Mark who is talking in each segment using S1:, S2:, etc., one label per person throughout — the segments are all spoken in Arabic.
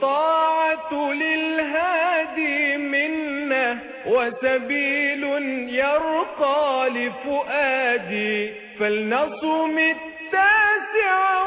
S1: والطاعة للهادي منا وسبيل يرقى لفؤادي، فلنصم 9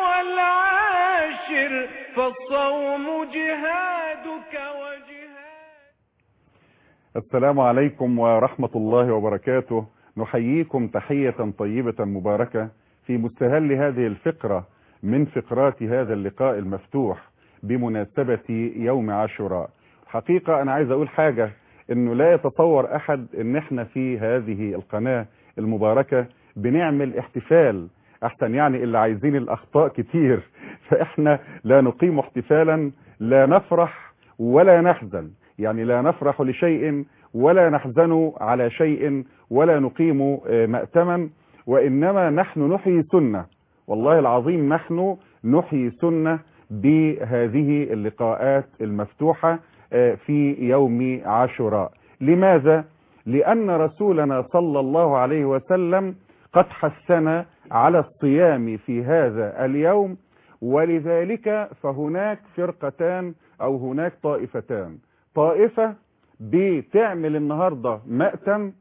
S1: والعاشر فالصوم جهادك وجهاد.
S2: السلام عليكم ورحمة الله وبركاته. نحييكم تحية طيبة مباركة في مستهل هذه الفقرة من فقرات هذا اللقاء المفتوح بمناسبة يوم عاشوراء. حقيقة أنا عايز أقول حاجة، إنه لا يتصور أحد إن إحنا في هذه القناة المباركة بنعمل احتفال أحسن، يعني اللي عايزين الأخطاء كتير، فإحنا لا نقيم احتفالا، لا نفرح ولا نحزن، يعني لا نفرح لشيء ولا نحزن على شيء ولا نقيم مأتما، وإنما نحن نحيي سنة، والله العظيم نحن نحيي سنة بهذه اللقاءات المفتوحة في يوم عاشوراء. لماذا؟ لأن رسولنا صلى الله عليه وسلم قد حثنا على الصيام في هذا اليوم، ولذلك فهناك فرقتان أو هناك طائفتان، طائفة بتعمل النهاردة مأتم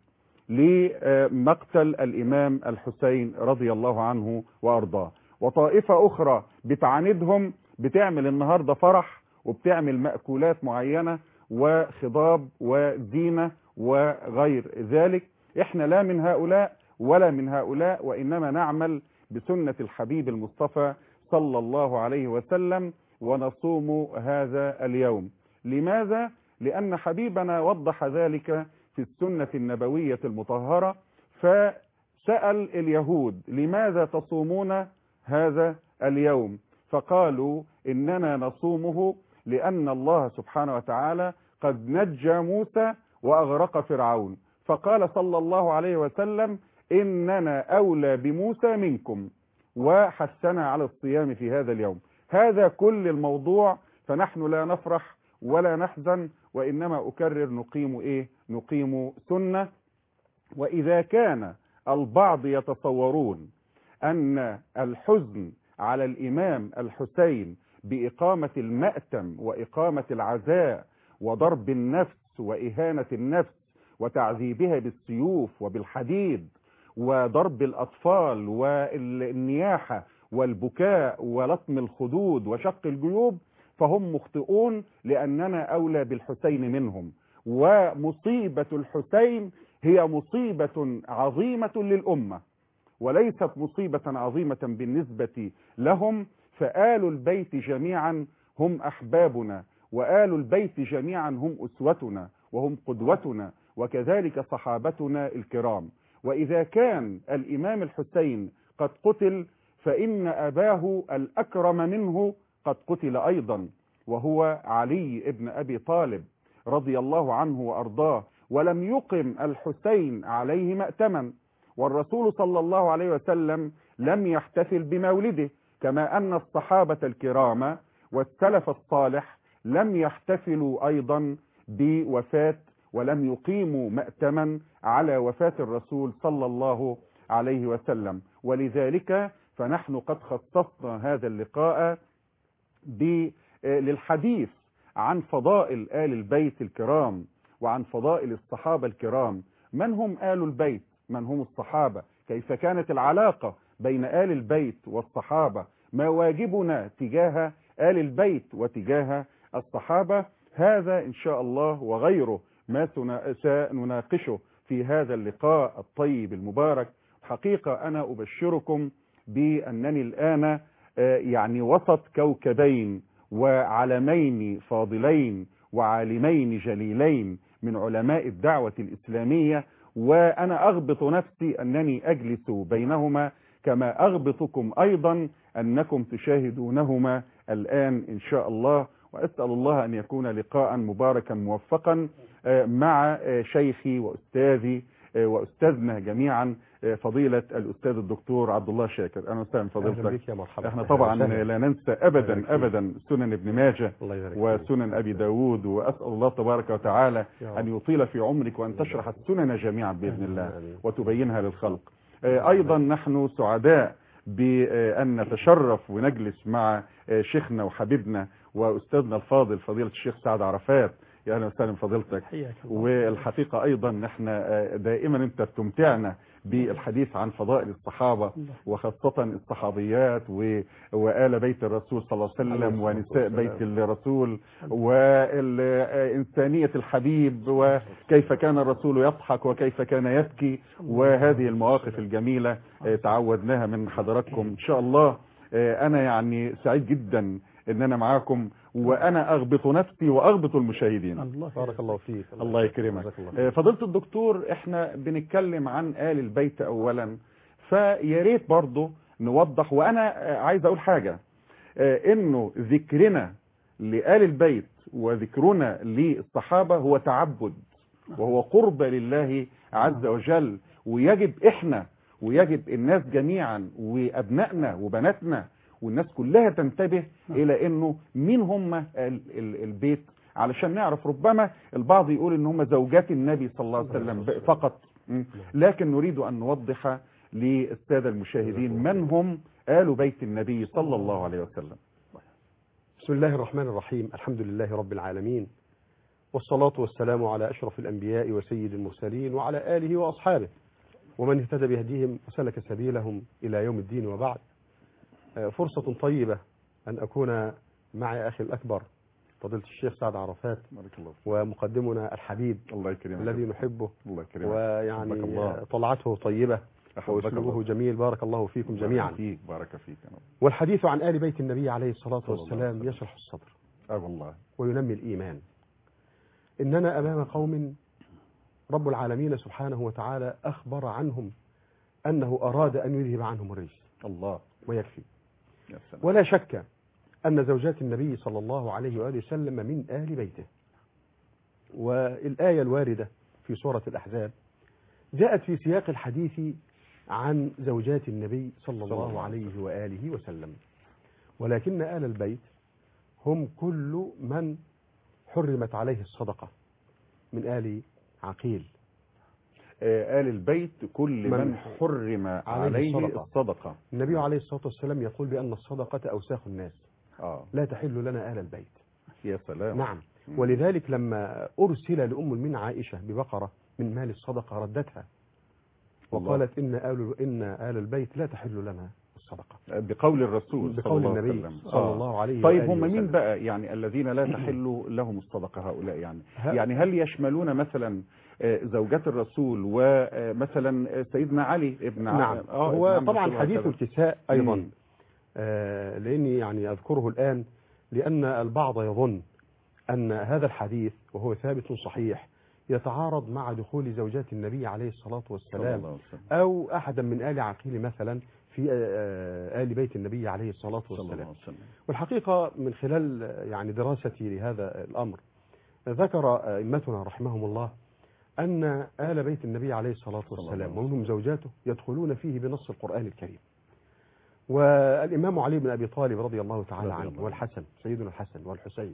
S2: لمقتل الإمام الحسين رضي الله عنه وأرضاه، وطائفة أخرى بتعاندهم بتعمل النهاردة فرح وبتعمل مأكولات معينة وخضاب وزينة وغير ذلك. احنا لا من هؤلاء ولا من هؤلاء، وإنما نعمل بسنة الحبيب المصطفى صلى الله عليه وسلم ونصوم هذا اليوم. لماذا؟ لأن حبيبنا وضح ذلك في السنة النبوية المطهرة، فسأل اليهود لماذا تصومون هذا اليوم؟ فقالوا إننا نصومه لأن الله سبحانه وتعالى قد نجى موسى وأغرق فرعون، فقال صلى الله عليه وسلم إننا أولى بموسى منكم، وحثنا على الصيام في هذا اليوم. هذا كل الموضوع، فنحن لا نفرح ولا نحزن، وإنما أكرر نقيم سنة. وإذا كان البعض يتصورون أن الحزن على الإمام الحسين بإقامة المأتم وإقامة العزاء وضرب النفس وإهانة النفس وتعذيبها بالسيوف وبالحديد وضرب الأطفال والنياحة والبكاء ولطم الخدود وشق الجيوب، فهم مخطئون، لأننا أولى بالحسين منهم، ومصيبة الحسين هي مصيبة عظيمة للأمة وليست مصيبة عظيمة بالنسبة لهم، فآل البيت جميعا هم أحبابنا، وآل البيت جميعا هم أسوتنا وهم قدوتنا، وكذلك صحابتنا الكرام. وإذا كان الإمام الحسين قد قتل، فإن أباه الأكرم منه قد قتل أيضا، وهو علي ابن أبي طالب رضي الله عنه وأرضاه، ولم يقم الحسين عليه مأتما، والرسول صلى الله عليه وسلم لم يحتفل بمولده، كما أن الصحابة الكرام والسلف الصالح لم يحتفلوا أيضا بوفاة ولم يقيموا مأتما على وفاة الرسول صلى الله عليه وسلم. ولذلك فنحن قد خصصنا هذا اللقاء للحديث عن فضائل آل البيت الكرام وعن فضائل الصحابة الكرام. من هم آل البيت؟ من هم الصحابة؟ كيف كانت العلاقة بين آل البيت والصحابة؟ ما واجبنا تجاه آل البيت وتجاه الصحابة؟ هذا إن شاء الله وغيره ما سنناقشه في هذا اللقاء الطيب المبارك. حقيقة أنا أبشركم بأنني الآن يعني وسط كوكبين وعلمين فاضلين وعالمين جليلين من علماء الدعوة الإسلامية، وأنا أغبط نفسي أنني أجلس بينهما، كما أغبطكم أيضا أنكم تشاهدونهما الآن إن شاء الله. وأسأل الله أن يكون لقاء مباركا موفقا مع شيخي وأستاذي وأستاذنا جميعا فضيلة الأستاذ الدكتور عبد الله شاكر. أهلا وسهلا فضيلتك. احنا طبعا لا ننسى أبدا سنن ابن ماجه وسنن أبي داود، وأسأل الله تبارك وتعالى أن يطيل في عمرك وأن تشرح السنن جميعا بإذن الله وتبينها للخلق. أيضا نحن سعداء بأن نتشرف ونجلس مع شيخنا وحبيبنا وأستاذنا الفاضل فضيلة الشيخ سعد عرفات. يا أهلا وسهلا فضيلتك. والحقيقة أيضا احنا دائما أنت بتمتعنا بالحديث عن فضائل الصحابة وخاصة الصحابيات وآل بيت الرسول صلى الله عليه وسلم ونساء بيت الرسول والإنسانية الحبيب وكيف كان الرسول يضحك وكيف كان يبكي، وهذه المواقف الجميلة تعودناها من حضراتكم إن شاء الله. أنا يعني سعيد جدا ان انا معاكم، وانا اغبط نفسي واغبط المشاهدين.
S3: الله بارك الله فيك.
S2: الله يكرمك. فضيلة الدكتور، احنا بنتكلم عن آل البيت اولا، فيا ريت برضه نوضح. وانا عايز اقول حاجة، انه ذكرنا لآل البيت وذكرنا للصحابة هو تعبد وهو قرب لله عز وجل، ويجب احنا ويجب الناس جميعا وابنائنا وبناتنا والناس كلها تنتبه الى انه مين هم البيت، علشان نعرف. ربما البعض يقول ان هم زوجات النبي صلى الله عليه وسلم فقط، لكن نريد ان نوضح للسادة المشاهدين من هم آل بيت النبي صلى الله عليه وسلم.
S3: بسم الله الرحمن الرحيم. الحمد لله رب العالمين، والصلاة والسلام على أشرف الأنبياء وسيد المرسلين وعلى آله وأصحابه ومن اهتدى بهديهم وسلك سبيلهم إلى يوم الدين. وبعد، فرصة طيبة أن أكون مع أخي الأكبر فضيلة الشيخ سعد عرفات ومقدمنا الحبيب
S2: الله يكرمك
S3: الذي نحبه
S2: الله يكرمك،
S3: ويعني طلعته طيبة وأسلوبه جميل. بارك الله فيكم جميعا.
S2: بارك فيك.
S3: والحديث عن آل بيت النبي عليه الصلاة والسلام يشرح الصدر
S2: والله
S3: وينمي الإيمان. إننا أمام قوم رب العالمين سبحانه وتعالى أخبر عنهم أنه أراد أن يذهب عنهم الرجس
S2: الله
S3: ويكفي. ولا شك أن زوجات النبي صلى الله عليه وآله وسلم من آل بيته. والآية الواردة في سورة الأحزاب جاءت في سياق الحديث عن زوجات النبي صلى الله عليه وآله وسلم، ولكن آل البيت هم كل من حرمت عليه الصدقة من آل عقيل.
S2: آل البيت كل من حرم عليه الصدقة.
S3: النبي عليه الصلاة والسلام يقول بأن الصدقة أوساخ الناس لا تحل لنا آل البيت.
S2: يا سلام.
S3: نعم. ولذلك لما أرسل لأم المؤمنين عائشة ببقرة من مال الصدقة ردتها وقالت إن آل البيت لا تحل لنا الصدقة
S2: بقول الرسول
S3: بقول النبي صلى الله عليه
S2: طيب هم مين بقى يعني الذين لا تحل لهم الصدقة هؤلاء؟ يعني هل يشملون مثلا زوجات الرسول ومثلا سيدنا علي ابن
S3: نعم. هو طبعا حديث الكساء أيضا لأني يعني أذكره الآن لأن البعض يظن أن هذا الحديث وهو ثابت صحيح يتعارض مع دخول زوجات النبي عليه الصلاة والسلام أو أحدا من آل عقيل مثلا في آل بيت النبي عليه الصلاة والسلام. والحقيقة من خلال يعني دراستي لهذا الأمر ذكر أئمتنا رحمهم الله أن آل بيت النبي عليه الصلاة والسلام ومنهم زوجاته يدخلون فيه بنص القرآن الكريم. والإمام علي بن أبي طالب رضي الله تعالى عنه والحسن سيدنا الحسن والحسين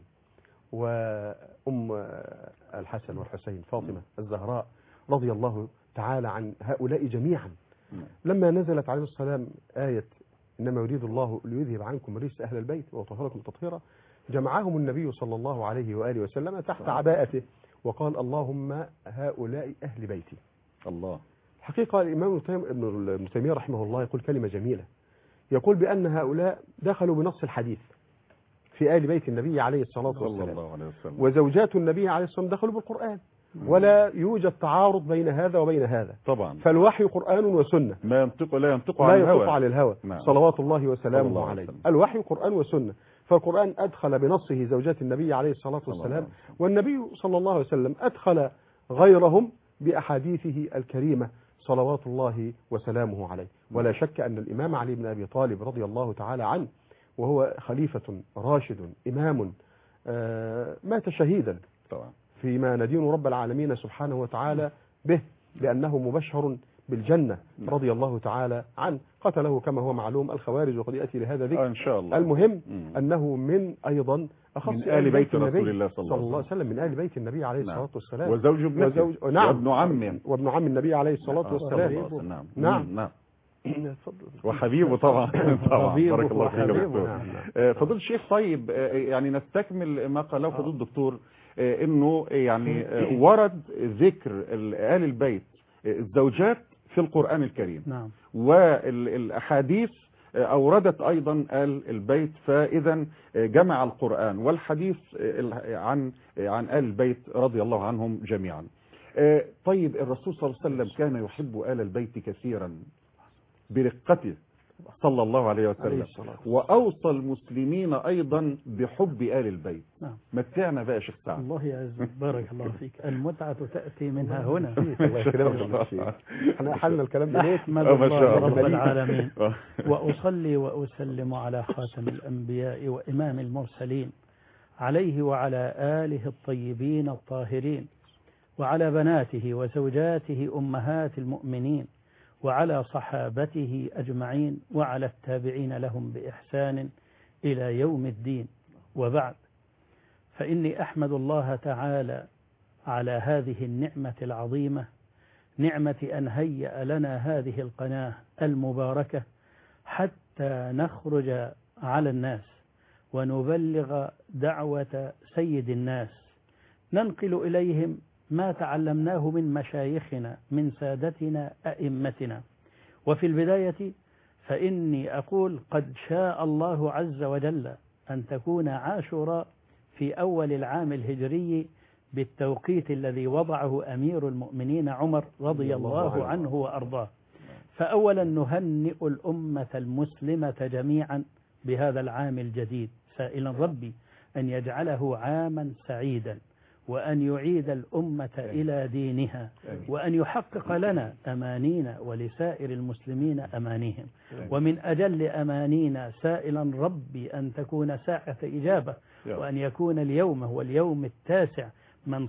S3: وأم الحسن والحسين فاطمة الزهراء رضي الله تعالى عن هؤلاء جميعا لما نزلت عليه السلام آية إنما يريد الله ليذهب عنكم رجس أهل البيت ويطهركم تطهيرا جمعهم النبي صلى الله عليه وآله وسلم تحت عباءته وقال اللهم هؤلاء أهل بيتي.
S2: الله.
S3: حقيقة الإمام ابن تيمية رحمه الله يقول كلمة جميلة، يقول بأن هؤلاء دخلوا بنص الحديث في آل بيت النبي عليه الصلاة والسلام وزوجات النبي عليه الصلاة والسلام دخلوا بالقرآن ولا يوجد تعارض بين هذا وبين هذا
S2: طبعا.
S3: فالوحي قرآن وسنة
S2: لا ينطق عن
S3: الهوى صلوات الله وسلامه عليه. الوحي قرآن وسنة، فالقرآن أدخل بنصه زوجات النبي عليه الصلاة والسلام والنبي صلى الله عليه وسلم أدخل غيرهم بأحاديثه الكريمة صلوات الله وسلامه عليه. ولا شك أن الإمام علي بن أبي طالب رضي الله تعالى عنه وهو خليفة راشد إمام مات شهيدا فيما ندين رب العالمين سبحانه وتعالى به لأنه مبشر بالجنة رضي الله تعالى عنه. قتله كما هو معلوم الخوارج وقد يأتي لهذا ذكر
S2: إن شاء الله.
S3: المهم أنه من أيضا أخص
S2: من آل بيت رسول الله صلى الله عليه وسلم
S3: من آل بيت النبي عليه الصلاة والسلام
S2: وزوج ابنته
S3: وابن عم النبي عليه الصلاة والسلام.
S2: نعم. وحبيبه طبعا. طبعا بارك الله فيك يا دكتور.
S3: نعم.
S2: فضيلة الشيخ، طيب يعني نستكمل ما قاله فضيلة الدكتور، انه يعني ورد ذكر آل البيت الزوجات في القرآن الكريم.
S4: نعم.
S2: والأحاديث أوردت أيضا آل البيت، فإذا جمع القرآن والحديث عن آل البيت رضي الله عنهم جميعا. طيب الرسول صلى الله عليه وسلم كان يحب آل البيت كثيرا برقته صلى الله عليه وسلم، وأوصى المسلمين أيضا بحب آل البيت.
S4: نعم.
S2: متعنا بقى يا شيخ سعد.
S4: الله يعزك، بارك الله فيك. المتعة تأتي منها هنا.
S3: الله يكرمك. احنا حلنا الكلام ده.
S4: أحمد الله رب العالمين وأصلي وأسلم على خاتم الأنبياء وإمام المرسلين، عليه وعلى آله الطيبين الطاهرين، وعلى بناته وزوجاته أمهات المؤمنين، وعلى صحابته أجمعين، وعلى التابعين لهم بإحسان إلى يوم الدين. وبعد، فإني أحمد الله تعالى على هذه النعمة العظيمة، نعمة أن هيأ لنا هذه القناة المباركة حتى نخرج على الناس ونبلغ دعوة سيد الناس، ننقل إليهم ما تعلمناه من مشايخنا من سادتنا أئمتنا. وفي البداية فإني أقول قد شاء الله عز وجل أن تكون عاشوراء في أول العام الهجري بالتوقيت الذي وضعه أمير المؤمنين عمر رضي الله عنه وأرضاه. فأولا نهنئ الأمة المسلمة جميعا بهذا العام الجديد، سائلا ربي أن يجعله عاما سعيدا، وأن يعيد الأمة إلى دينها، وأن يحقق لنا أمانينا ولسائر المسلمين أمانيهم. ومن أجل أمانينا سائلا ربي أن تكون ساعة إجابة، وأن يكون اليوم هو اليوم التاسع من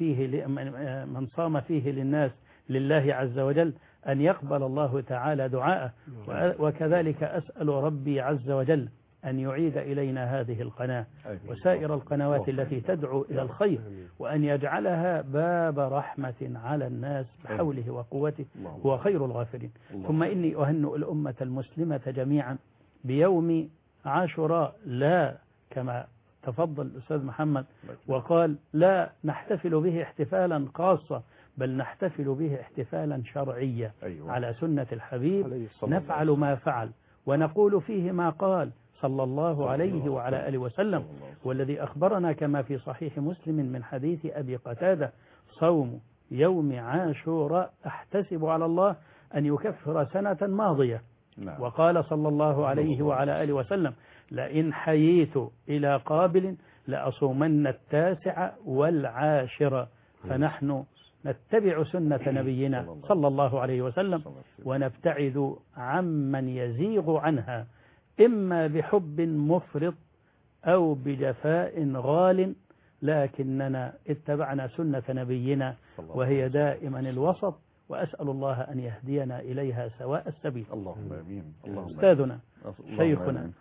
S4: صام فيه للناس لله عز وجل، أن يقبل الله تعالى دعاءه. وكذلك أسأل ربي عز وجل أن يعيد إلينا هذه القناة وسائر القنوات التي تدعو إلى الخير، وأن يجعلها باب رحمة على الناس بحوله وقوته، هو خير الغافرين. ثم إني أهنئ الأمة المسلمة جميعا بيوم عاشوراء، لا كما تفضل الأستاذ محمد وقال لا نحتفل به احتفالا خاصا، بل نحتفل به احتفالا شرعيا على سنة الحبيب، نفعل ما فعل ونقول فيه ما قال صلى الله عليه وعلى آله وسلم، والذي أخبرنا كما في صحيح مسلم من حديث أبي قتادة: صوم يوم عاشوراء أحتسب على الله أن يكفر سنة ماضية. وقال صلى الله عليه وعلى آله وسلم: لئن حييت إلى قابل لأصومن 9 و10. فنحن نتبع سنة نبينا صلى الله عليه وسلم ونبتعد عمن يزيغ عنها، إما بحب مفرط أو بجفاء غال، لكننا اتبعنا سنة نبينا وهي دائما الوسط، وأسأل الله أن يهدينا إليها سواء السبيل.
S2: اللهم آمين.
S4: أستاذنا شيخنا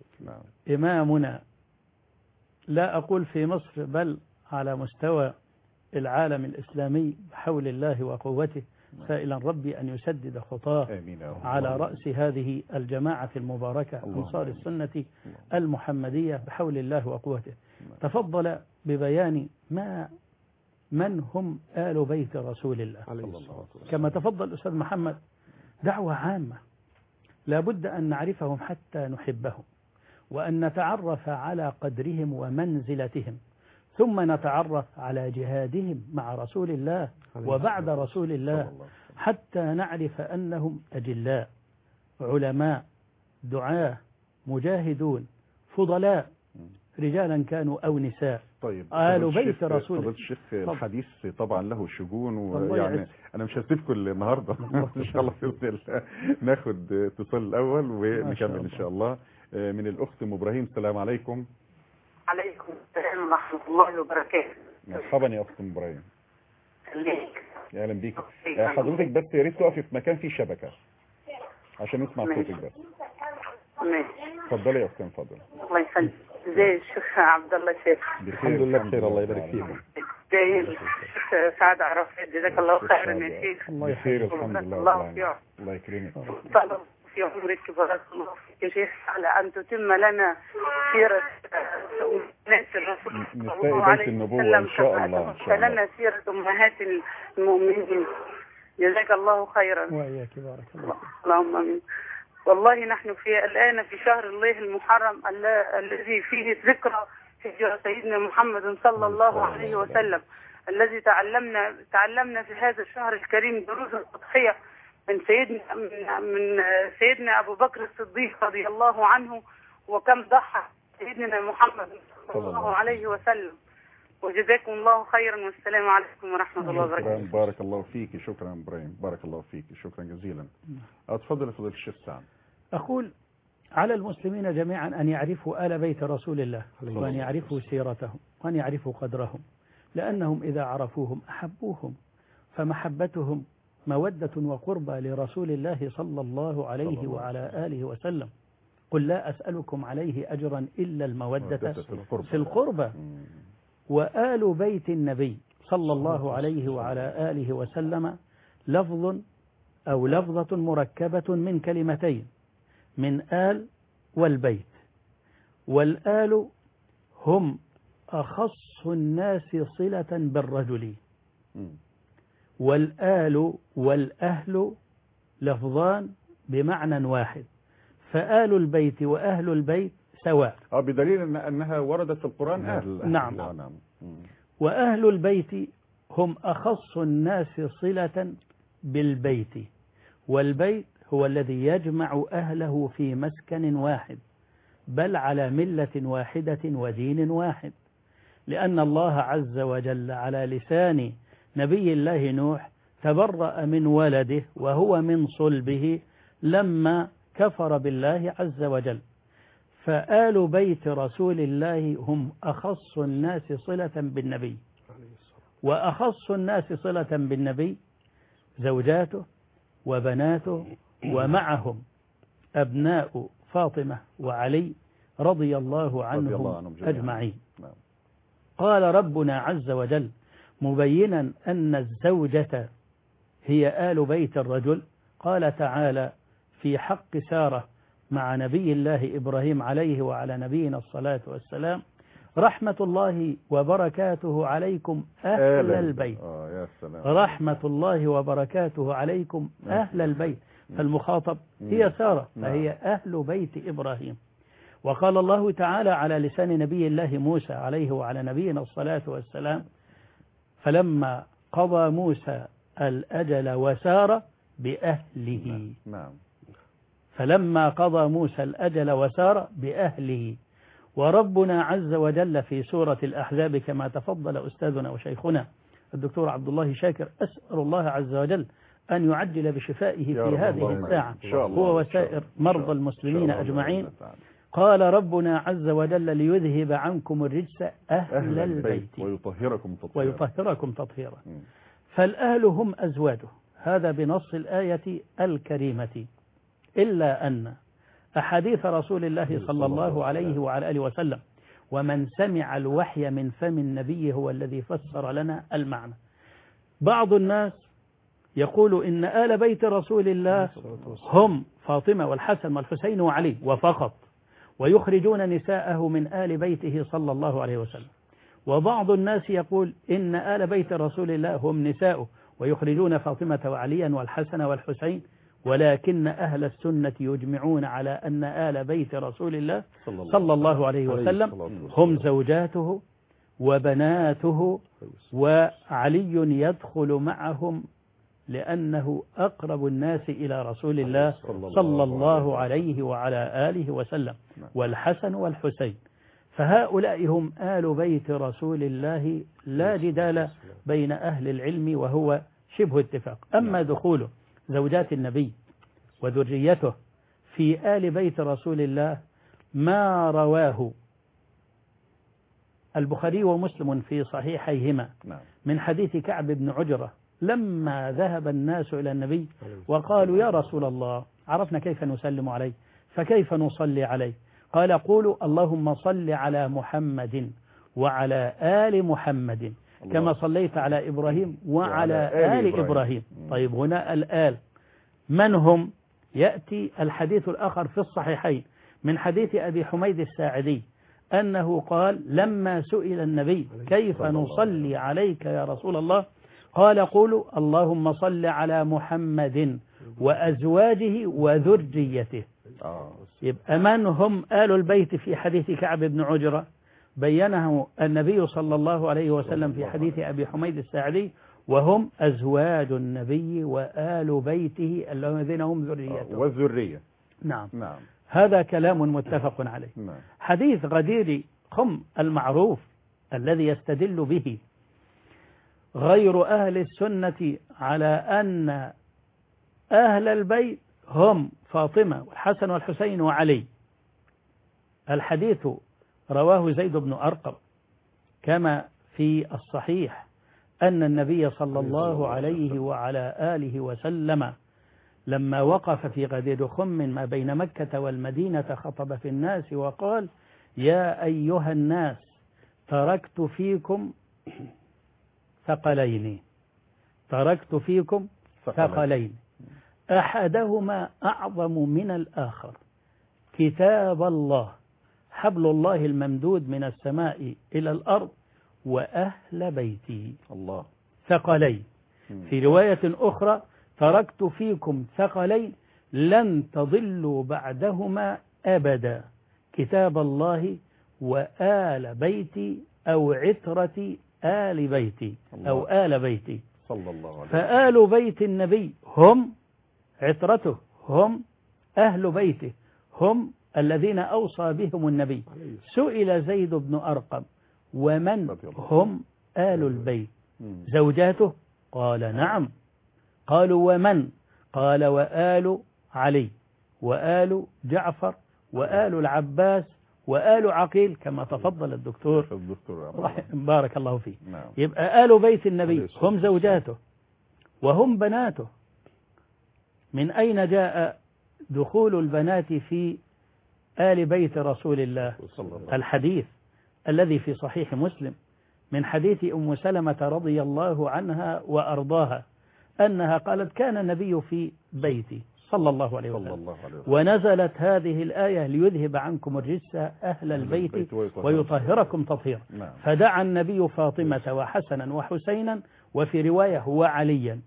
S4: إمامنا، لا أقول في مصر بل على مستوى العالم الإسلامي بحول الله وقوته، سائلا ربي أن يسدد خطاه على رأس هذه الجماعة المباركة أنصار السنة المحمدية بحول الله وقوته. تفضل ببيان من هم آل بيت رسول الله كما تفضل الأستاذ محمد. دعوة عامة لا بد أن نعرفهم حتى نحبهم، وأن نتعرف على قدرهم ومنزلتهم، ثم نتعرف على جهادهم مع رسول الله وبعد رسول الله، حتى نعرف أنهم أجلاء علماء دعاة مجاهدون فضلاء، رجالا كانوا أو نساء.
S2: طيب
S4: آل بيت رسول الله.
S2: الشيخ الحديث طبعا له شجون، ويعني أنا مش هسيبكم النهاردة إن شاء الله بإذن الله. ناخد اتصال الأول ونكمل إن شاء الله. من الأخت أم إبراهيم. السلام عليكم.
S5: عليكم السلام ورحمة الله وبركاته.
S2: مرحبا يا أخت أم إبراهيم.
S5: خليك.
S2: يا أهلا بيك. حضرتك بس يا ريت تقفي في مكان فيه شبكة عشان نسمع صوتك بس.
S5: ماشي.
S2: اتفضلي يا أختي. اتفضلي.
S5: الله يخليك. ازي الشيخ عبد الله شيخ؟
S3: الحمد لله بخير، الله يبارك فيك.
S5: جاي سعد عرفات، جزاك الله خيرا يا شيخ.
S2: الله يخير، الحمد لله. الله يكرمك.
S5: طلب في عمرك بارك الله فيك يا شيخ على أن تتم لنا سيرة ناس الرسول صلى الله عليه وسلم
S2: إن شاء الله.
S5: لنا سيرة أمهات المؤمنين، جزاك الله خيرا.
S4: وإياك بارك الله.
S5: اللهم آمين. والله نحن الآن في شهر الله المحرم الذي فيه ذكرى هجرة سيدنا محمد صلى الله عليه وسلم، الذي تعلمنا في هذا الشهر الكريم دروس التضحية من سيدنا أبو بكر الصديق رضي الله عنه، وكم ضحى سيدنا محمد صلى الله عليه وسلم. وجزاكم الله خيرا، والسلام عليكم ورحمة الله وبركاته.
S2: بارك الله فيك. شكرا إبراهيم، بارك الله فيك، شكرا جزيلا. أتفضل فضيلة الشيخ سعد.
S4: أقول على المسلمين جميعا أن يعرفوا آل بيت رسول الله، وأن يعرفوا سيرتهم، وأن يعرفوا قدرهم، لأنهم إذا عرفوهم أحبوهم، فمحبتهم مودة وقربى لرسول الله صلى الله عليه وعلى آله وسلم. قل لا أسألكم عليه أجرا إلا المودة في القربى. وآل بيت النبي صلى الله عليه وعلى آله وسلم لفظ أو لفظة مركبة من كلمتين، من آل والبيت. والآل هم أخص الناس صلة بالرجل، والآل والأهل لفظان بمعنى واحد، فآل البيت وأهل البيت سواء.
S2: بدليل أنها وردت في القرآن أهل.
S4: نعم. وأهل البيت هم أخص الناس صلة بالبيت، والبيت هو الذي يجمع أهله في مسكن واحد، بل على ملة واحدة ودين واحد، لأن الله عز وجل على لسان نبي الله نوح تبرأ من ولده وهو من صلبه لما كفر بالله عز وجل. فآل بيت رسول الله هم أخص الناس صلة بالنبي، وأخص الناس صلة بالنبي زوجاته وبناته، ومعهم أبناء فاطمة وعلي رضي الله عنهم أجمعين. قال ربنا عز وجل مبينا أن الزوجة هي آل بيت الرجل، قال تعالى في حق سارة مع نبي الله إبراهيم عليه وعلى نبينا الصلاة والسلام: رحمة الله وبركاته عليكم أهل البيت. رحمة الله وبركاته عليكم أهل البيت، فالمخاطب هي سارة، فهي أهل بيت إبراهيم. وقال الله تعالى على لسان نبي الله موسى عليه وعلى نبينا الصلاة والسلام: فلما قضى موسى الأجل وسار بأهله. فلما قضى موسى الأجل وسار بأهله. وربنا عز وجل في سورة الأحزاب كما تفضل أستاذنا وشيخنا الدكتور عبد الله شاكر، أسأل الله عز وجل أن يعجل بشفائه في هذه الساعة هو وسائر مرضى المسلمين أجمعين. قال ربنا عز وجل: ليذهب عنكم الرجس أهل البيت ويطهركم تطهيرا. فالأهل هم أزواجه، هذا بنص الآية الكريمة، إلا أن أحاديث رسول الله صلى الله عليه وعلى آله وسلم ومن سمع الوحي من فم النبي هو الذي فسر لنا المعنى. بعض الناس يقول إن آل بيت رسول الله هم فاطمة والحسن والحسين وعلي وفقط، ويخرجون نساءه من آل بيته صلى الله عليه وسلم. وبعض الناس يقول إن آل بيت رسول الله هم نساؤه ويخرجون فاطمة وعليا والحسن والحسين، ولكن أهل السنة يجمعون على أن آل بيت رسول الله صلى الله عليه وسلم هم زوجاته وبناته، وعلي يدخل معهم لأنه أقرب الناس إلى رسول الله صلى الله عليه وعلى آله وسلم، والحسن والحسين. فهؤلاء هم آل بيت رسول الله، لا جدال بين أهل العلم، وهو شبه اتفاق. أما دخول زوجات النبي وذريته في آل بيت رسول الله ما رواه البخاري ومسلم في صحيحيهما من حديث كعب بن عجرة لما ذهب الناس إلى النبي وقالوا: يا رسول الله، عرفنا كيف نسلم عليه، فكيف نصلي عليه؟ قال: قولوا اللهم صل على محمد وعلى آل محمد كما صليت على إبراهيم وعلى آل إبراهيم. طيب هنا الآل من هم؟ يأتي الحديث الآخر في الصحيحين من حديث أبي حميد الساعدي أنه قال لما سئل النبي كيف نصلي عليك يا رسول الله قال قولوا اللهم صل على محمد وأزواجه وذريته. يبقى من هم آل البيت في حديث كعب بن عجرة بينه النبي صلى الله عليه وسلم في حديث أبي حميد الساعدي وهم أزواج النبي وآل بيته الذين هم ذريته
S2: والذرية.
S4: نعم. هذا كلام متفق عليه. حديث غدير خم المعروف الذي يستدل به غير أهل السنة على أن أهل البيت هم فاطمة والحسن والحسين وعلي. الحديث رواه زيد بن أرقم كما في الصحيح أن النبي صلى الله عليه وعلى آله وسلم لما وقف في غدير خم ما بين مكة والمدينة خطب في الناس وقال يا أيها الناس تركت فيكم ثقلين أحدهما أعظم من الآخر كتاب الله حبل الله الممدود من السماء إلى الأرض وأهل بيتي. الله. ثقلين. في رواية أخرى تركت فيكم ثقلين لن تضلوا بعدهما أبدا كتاب الله وآل بيتي أو عترة آل بيتي أو آل بيتي صلى الله عليه وسلم. فآل بيت النبي هم عترته هم أهل بيته هم الذين أوصى بهم النبي. سئل زيد بن أرقم ومن هم آل البيت زوجاته قال نعم. قالوا ومن؟ قال وآل علي وآل جعفر وآل العباس وآل عقيل كما تفضل الدكتور بارك الله فيه. يبقى آل بيت النبي هم زوجاته وهم بناته. من أين جاء دخول البنات في آل بيت رسول الله؟ الحديث الذي في صحيح مسلم من حديث أم سلمة رضي الله عنها وأرضاها أنها قالت كان النبي في بيتي صلى الله عليه وسلم ونزلت هذه الآية ليذهب عنكم الرجس أهل البيت ويطهركم تطهيرا. فدعا النبي فاطمة وحسنا وحسينا وفي رواية وعليا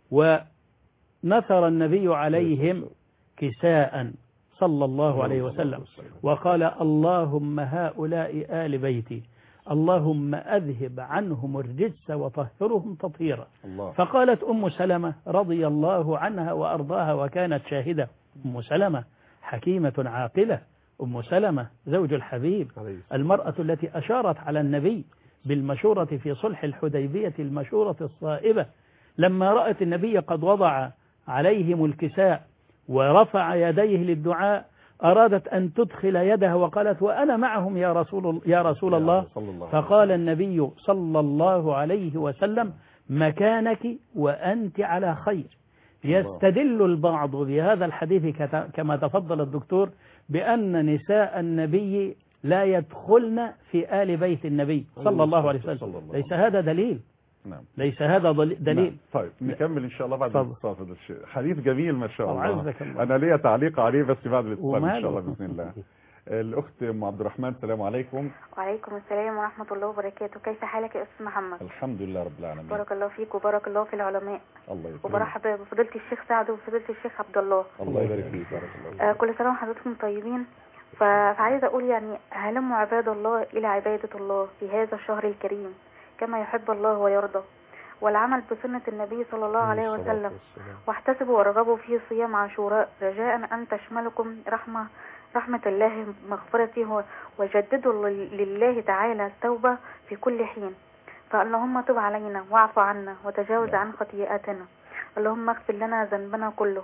S4: ونثر النبي عليهم كساء صلى الله عليه وسلم وقال اللهم هؤلاء آل بيتي اللهم أذهب عنهم الرجس وطهرهم تطهيرا. فقالت أم سلمة رضي الله عنها وأرضاها وكانت شاهدة أم سلمة حكيمة عاقلة أم سلمة زوج الحبيب المرأة التي أشارت على النبي بالمشورة في صلح الحديبية المشورة الصائبة لما رأت النبي قد وضع عليهم الكساء ورفع يديه للدعاء أرادت أن تدخل يدها وقالت وأنا معهم يا رسول الله. فقال النبي صلى الله عليه وسلم مكانك وأنت على خير. يستدل البعض بهذا الحديث كما تفضل الدكتور بأن نساء النبي لا يدخلن في آل بيت النبي صلى الله عليه وسلم. ليس هذا دليل. ليس هذا دليل.
S2: طيب نكمل إن شاء الله بعد الاتصال. هذا الشيء حديث جميل ما شاء الله. أنا ليا تعليق عليه بس بعد الاتصال إن شاء الله بإذن الله. الأخت أم عبد الرحمن السلام عليكم.
S6: وعليكم السلام ورحمة الله وبركاته. كيف حالك يا أستاذ محمد؟
S2: الحمد لله رب العالمين.
S6: بارك الله فيك وبارك الله في العلماء.
S2: الله يبارك.
S6: وبرحب بفضيلة الشيخ سعد وفضيلة الشيخ عبد الله.
S2: الله يبارك فيك. بارك الله.
S6: كل سنة وحضراتكم طيبين. فعايزة أقول يعني هلموا عباد الله إلى عبادة الله في هذا الشهر الكريم كما يحب الله ويرضى والعمل بسنة النبي صلى الله عليه وسلم واحتسبوا وارغبوا في صيام عاشوراء رجاء أن تشملكم رحمة الله مغفرته وجددوا لله تعالى التوبة في كل حين. فاللهم تب علينا واعف عنا وتجاوز عن خطيئاتنا. اللهم اغفر لنا ذنبنا كله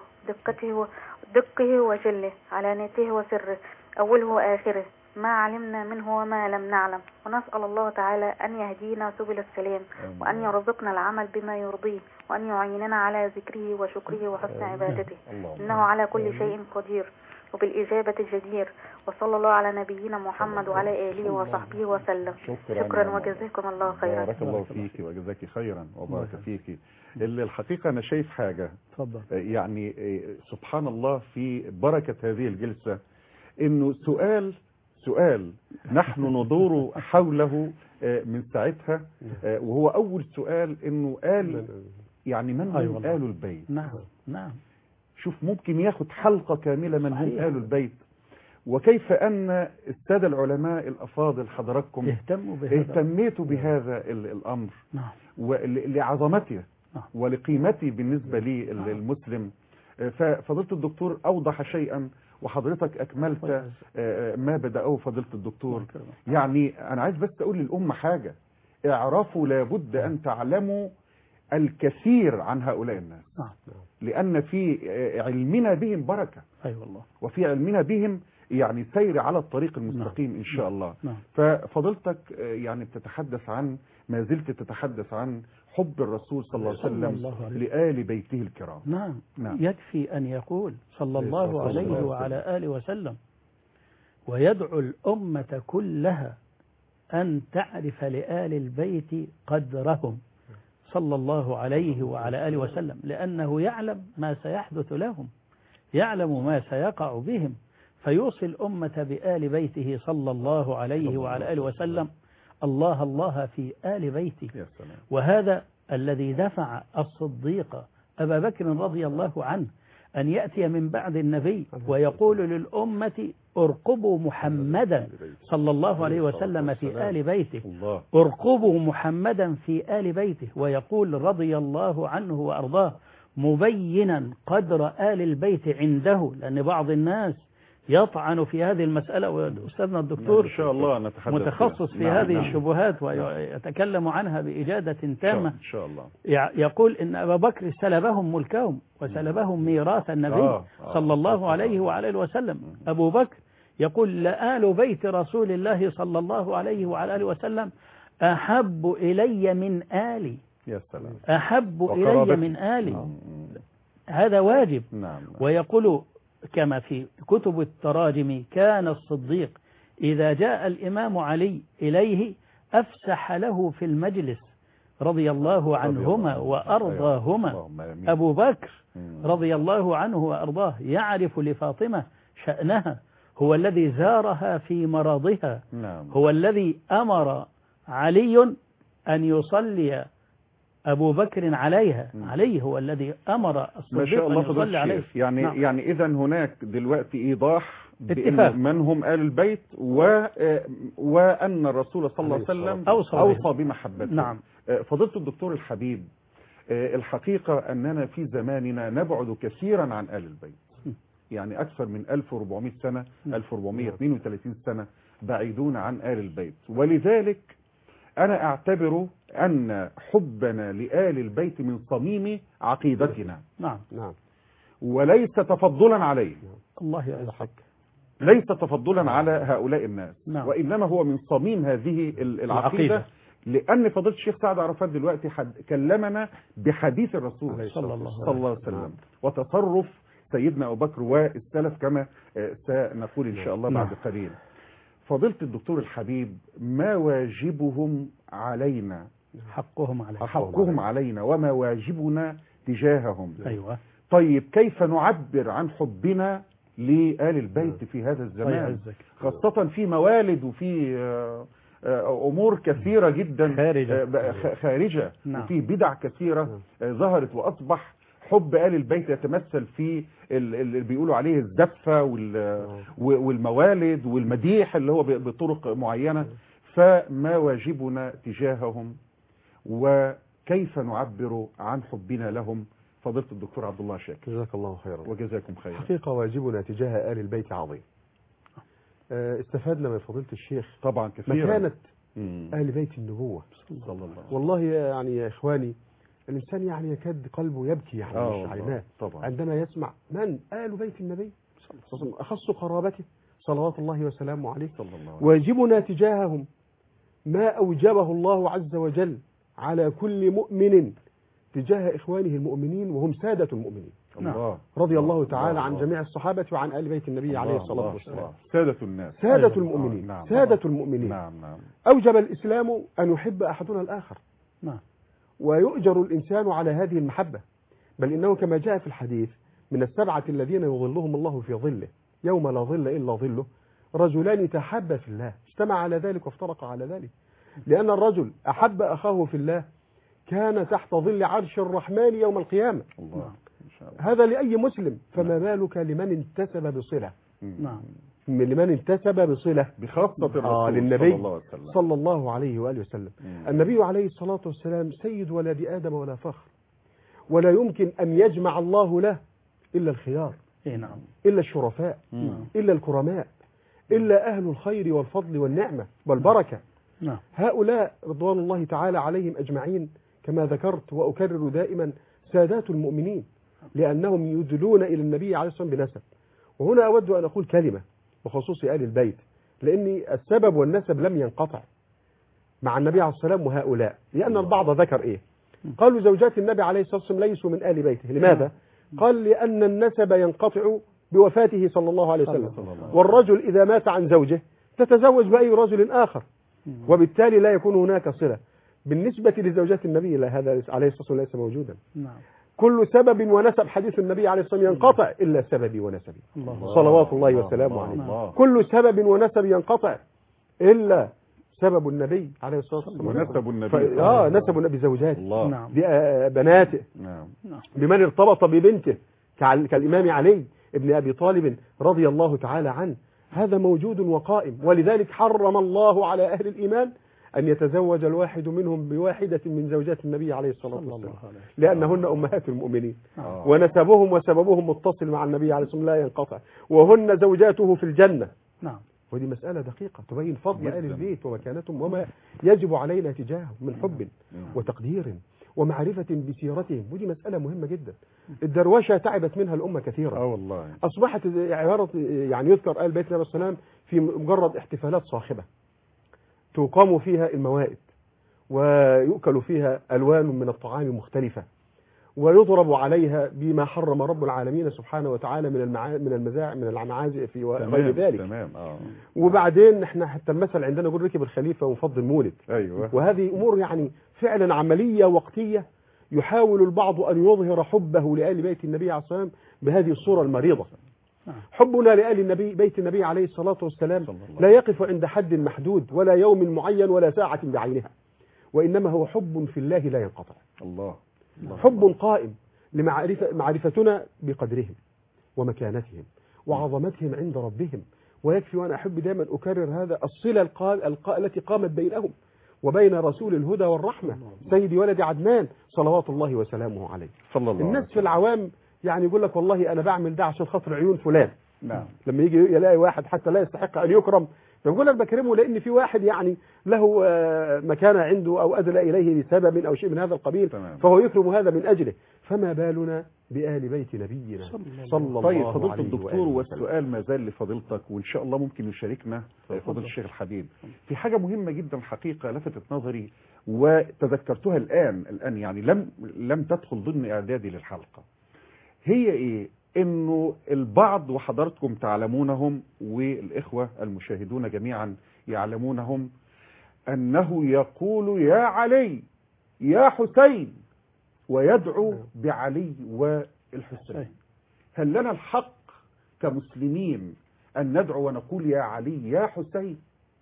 S6: دقه وجله علانيته وسره أوله وآخره ما علمنا منه وما لم نعلم. ونسأل الله تعالى أن يهدينا سبل السلام وأن يرزقنا العمل بما يرضيه وأن يعيننا على ذكره وشكره وحسن عبادته إنه على كل شيء قدير. وبالإجابة الجدير. وصلى الله على نبينا محمد وعلى آله وصحبه وسلم. شكرا وجزاكم الله خيرا.
S2: بارك الله فيك وجزاك خيرا وبارك فيك. الحقيقة أنا شايف حاجة يعني سبحان الله في بركة هذه الجلسة، إنه سؤال نحن ندور حوله من ساعتها، وهو أول سؤال إنه قال يعني من هم آل البيت.
S4: نعم.
S2: شوف ممكن ياخد حلقة كاملة من هم آل البيت، وكيف أن السادة العلماء الأفاضل حضراتكم اهتميتوا بهذا الأمر ولعظمته ولقيمته بالنسبة لي المسلم. ففضيلة الدكتور أوضح شيئا وحضرتك أكملت ما بدأه فضيلة الدكتور. يعني أنا عايز بس أقول للأمة حاجة، اعرفوا لابد أن تعلموا الكثير عن هؤلاء الناس، لأن في علمنا بهم بركة،
S4: والله،
S2: وفي علمنا بهم يعني سير على الطريق المستقيم إن شاء الله. ففضلتك يعني بتتحدث عن، ما زلت تتحدث عن حب الرسول صلى الله عليه وسلم لآل بيته الكرام.
S4: نعم. يكفي أن يقول صلى الله عليه وعلى آله وسلم ويدعو الأمة كلها أن تعرف لآل البيت قدرهم صلى الله عليه وعلى آله وسلم، لأنه يعلم ما سيحدث لهم، يعلم ما سيقع بهم، فيوصي الأمة بآل بيته صلى الله عليه وعلى آله وسلم. الله الله في آل بيته. وهذا الذي دفع الصديق أبا بكر رضي الله عنه أن يأتي من بعد النبي ويقول للأمة ارقبوا محمدا صلى الله عليه وسلم في آل بيته، ارقبوا محمدا في آل بيته، ويقول رضي الله عنه وأرضاه مبينا قدر آل البيت عنده، لأن بعض الناس يطعن في هذه المسألة، وأستاذنا الدكتور
S2: إن شاء الله
S4: متخصص في هذه الشبهات ويتكلم عنها بإجادة تامة
S2: إن شاء الله.
S4: يقول إن أبا بكر سلبهم ملكهم وسلبهم ميراث النبي صلى الله عليه وعلى آله وسلم. أبو بكر يقول لآل بيت رسول الله صلى الله عليه وعلى آله وسلم أحب إلي من آلي.
S2: يا سلام.
S4: أحب إلي من آلي. هذا واجب. ويقول كما في كتب التراجم كان الصديق إذا جاء الإمام علي إليه أفسح له في المجلس رضي الله عنهما وأرضاهما. أبو بكر رضي الله عنه وأرضاه يعرف لفاطمة شأنها، هو الذي زارها في مرضها، هو الذي أمر علي أن يصلي أبو بكر عليها، عليه هو الذي أمر الصديق أن يصلي عليه.
S2: يعني إذن هناك دلوقتي إيضاح من هم آل البيت وأن الرسول صلى الله عليه وسلم أوصى بمحبته. فضيلة الدكتور الحبيب، الحقيقة أننا في زماننا نبعد كثيرا عن آل البيت، يعني أكثر من 1400 سنة 1432 سنة بعيدون عن آل البيت، ولذلك أنا أعتبر أن حبنا لآل البيت من صميم عقيدتنا. وليس تفضلا عليه.
S4: الله يرحمك.
S2: ليس تفضلا على هؤلاء الناس. وإنما هو من صميم هذه العقيدة، لأن فضيلة الشيخ سعد عرفات دلوقتي كلمنا بحديث الرسول صلى الله عليه وسلم وتصرف سيدنا أبو بكر والسلف كما سنقول إن شاء الله بعد قليل. فضيلة الدكتور الحبيب، ما واجبهم علينا؟ حقهم علينا وما واجبنا تجاههم. طيب كيف نعبر عن حبنا لآل البيت في هذا الزمان، خاصة في موالد وفي أمور كثيرة جدا خارجة وفي بدع كثيرة ظهرت، وأصبح حب آل البيت يتمثل في اللي بيقولوا عليه الزفة والموالد والمديح اللي هو بطرق معينة. فما واجبنا تجاههم وكيف نعبر عن حبنا لهم؟ فضيلة الدكتور عبد الله شاكر،
S3: جزاك الله خيرا.
S2: وجزاكم خيرا.
S3: حقيقة واجبنا تجاه آل البيت عظيم. استفدنا من فضيلة الشيخ
S2: طبعا كثيرا
S3: مكانة آل بيت النبوة صلى الله عليه وسلم. والله يعني يا إخواني، الإنسان يعني يكاد قلبه يبكي يعني عيناه عندما يسمع من آل بيت النبي أخص قرابته صلوات الله وسلامه عليه. واجبنا تجاههم ما أوجبه الله عز وجل على كل مؤمن تجاه إخوانه المؤمنين وهم سادة المؤمنين.
S2: الله
S3: رضي الله تعالى عن جميع الصحابة وعن آل بيت النبي عليه الصلاة والسلام.
S2: سادة الناس،
S3: سادة المؤمنين.
S2: نعم.
S3: سادة المؤمنين.
S2: نعم نعم.
S3: أوجب الإسلام أن يحب أحدنا الآخر،
S4: نعم.
S3: ويؤجر الإنسان على هذه المحبة، بل إنه كما جاء في الحديث من السبعة الذين يظلهم الله في ظله يوم لا ظل إلا ظله رجلان تحابا في الله اجتمع على ذلك وافترقا على ذلك، لأن الرجل أحب أخاه في الله كان تحت ظل عرش الرحمن يوم القيامة.
S2: الله. إن شاء الله.
S3: هذا لأي مسلم، فما بالك لمن انتسب بصلة؟
S4: نعم.
S3: لمن انتسب بصلة
S2: بخاصة الرسول
S3: للنبي
S2: صلى
S3: صلى الله عليه وآله وسلم. النبي عليه الصلاة والسلام سيد ولد آدم ولا فخر، ولا يمكن أن يجمع الله له إلا الخيار،
S4: نعم.
S3: إلا الشرفاء، إلا الكرماء، إلا أهل الخير والفضل والنعمة والبركة.
S4: نعم.
S3: هؤلاء رضوان الله تعالى عليهم أجمعين كما ذكرت وأكرر دائما سادات المؤمنين، لأنهم يدلون إلى النبي عليه الصلاة والسلام بنسب. وهنا أود أن أقول كلمة بخصوص آل البيت، لأن السبب والنسب لم ينقطع مع النبي عليه الصلاة والسلام وهؤلاء، لأن البعض ذكر إيه؟ قالوا زوجات النبي عليه الصلاة والسلام ليسوا من آل بيته. لماذا؟ قال لأن النسب ينقطع بوفاته صلى الله عليه وسلم، والرجل إذا مات عن زوجه تتزوج بأي رجل آخر، وبالتالي لا يكون هناك صلة. بالنسبة لزوجات النبي لا، هذا عليه الصلاة والسلام ليس موجودا. كل سبب ونسب حديث النبي عليه الصلاة والسلام ينقطع إلا سببي ونسبي صلوات الله وسلامه عليه. كل سبب ونسب ينقطع إلا سبب النبي عليه الصلاة والسلام
S2: ونسب النبي
S3: نسب النبي زوجاته بناته
S2: نعم.
S3: بمن ارتبط ببنته كالإمام علي ابن أبي طالب رضي الله تعالى عنه. هذا موجود وقائم، ولذلك حرم الله على أهل الإيمان أن يتزوج الواحد منهم بواحدة من زوجات النبي عليه الصلاة والسلام، لأنهن أمهات المؤمنين، ونسبهم وسببهم متصل مع النبي عليه الصلاة والسلام لا ينقطع، وهن زوجاته في الجنة.
S4: نعم.
S3: ودي مسألة دقيقة تبين فضل آل البيت ومكانتهم وما يجب علينا تجاههم من حب وتقدير ومعرفة بسيرتهم، ودي مسألة مهمة جدا. الدروشة تعبت منها الأمة كثيرا.
S2: والله.
S3: أصبحت عبارة يعني يذكر آل بيت النبي صلى الله عليه وسلم في مجرد احتفالات صاخبة تقام فيها الموائد، ويؤكل فيها ألوان من الطعام مختلفة، ويضرب عليها بما حرم رب العالمين سبحانه وتعالى من المعازف وغير ذلك.
S2: تمام.
S3: وبعدين احنا حتى المثل عندنا يقول ركب الخليفة وفضل مولد.
S2: أيوة.
S3: وهذه أمور يعني فعلا عملية وقتية يحاول البعض أن يظهر حبه لآل بيت النبي عليه الصلاة والسلام بهذه الصورة المريضة. حبنا لآل النبي بيت النبي عليه الصلاة والسلام لا يقف عند حد محدود ولا يوم معين ولا ساعة بعينها، وإنما هو حب في الله لا ينقطع.
S2: الله.
S3: حب قائم معرفتنا بقدرهم ومكانتهم وعظمتهم عند ربهم. ويكفي وأنا أحب دائما أكرر هذا الصلة التي قامت بينهم وبين رسول الهدى والرحمة سيد ولد عدنان صلوات الله وسلامه عليه. الناس في العوام يعني يقول لك والله أنا بعمل ده عشان خاطر عيون فلان.
S2: نعم.
S3: لما يجي يلاقي واحد حتى لا يستحق أن يكرم فيقول لك بكرمه لأن في واحد يعني له مكانة عنده أو أدلى إليه لسبب أو شيء من هذا القبيل.
S2: تمام.
S3: فهو يكرم هذا من أجله. فما بالنا بآل بيت نبينا صلى الله عليه وسلم.
S2: فضيلة الدكتور، والسؤال ما زال لفضيلتك وإن شاء الله ممكن يشاركنا فضيلة الشيخ الحبيب في حاجة مهمة جدا حقيقة لفتت نظري وتذكرتها الآن يعني لم تدخل ضمن إعدادي للحلقة. هي إيه؟ إنه البعض وحضرتكم تعلمونهم والإخوة المشاهدون جميعا يعلمونهم أنه يقول يا علي يا حسين ويدعو بعلي والحسين. هل لنا الحق كمسلمين أن ندعو ونقول يا علي يا حسين؟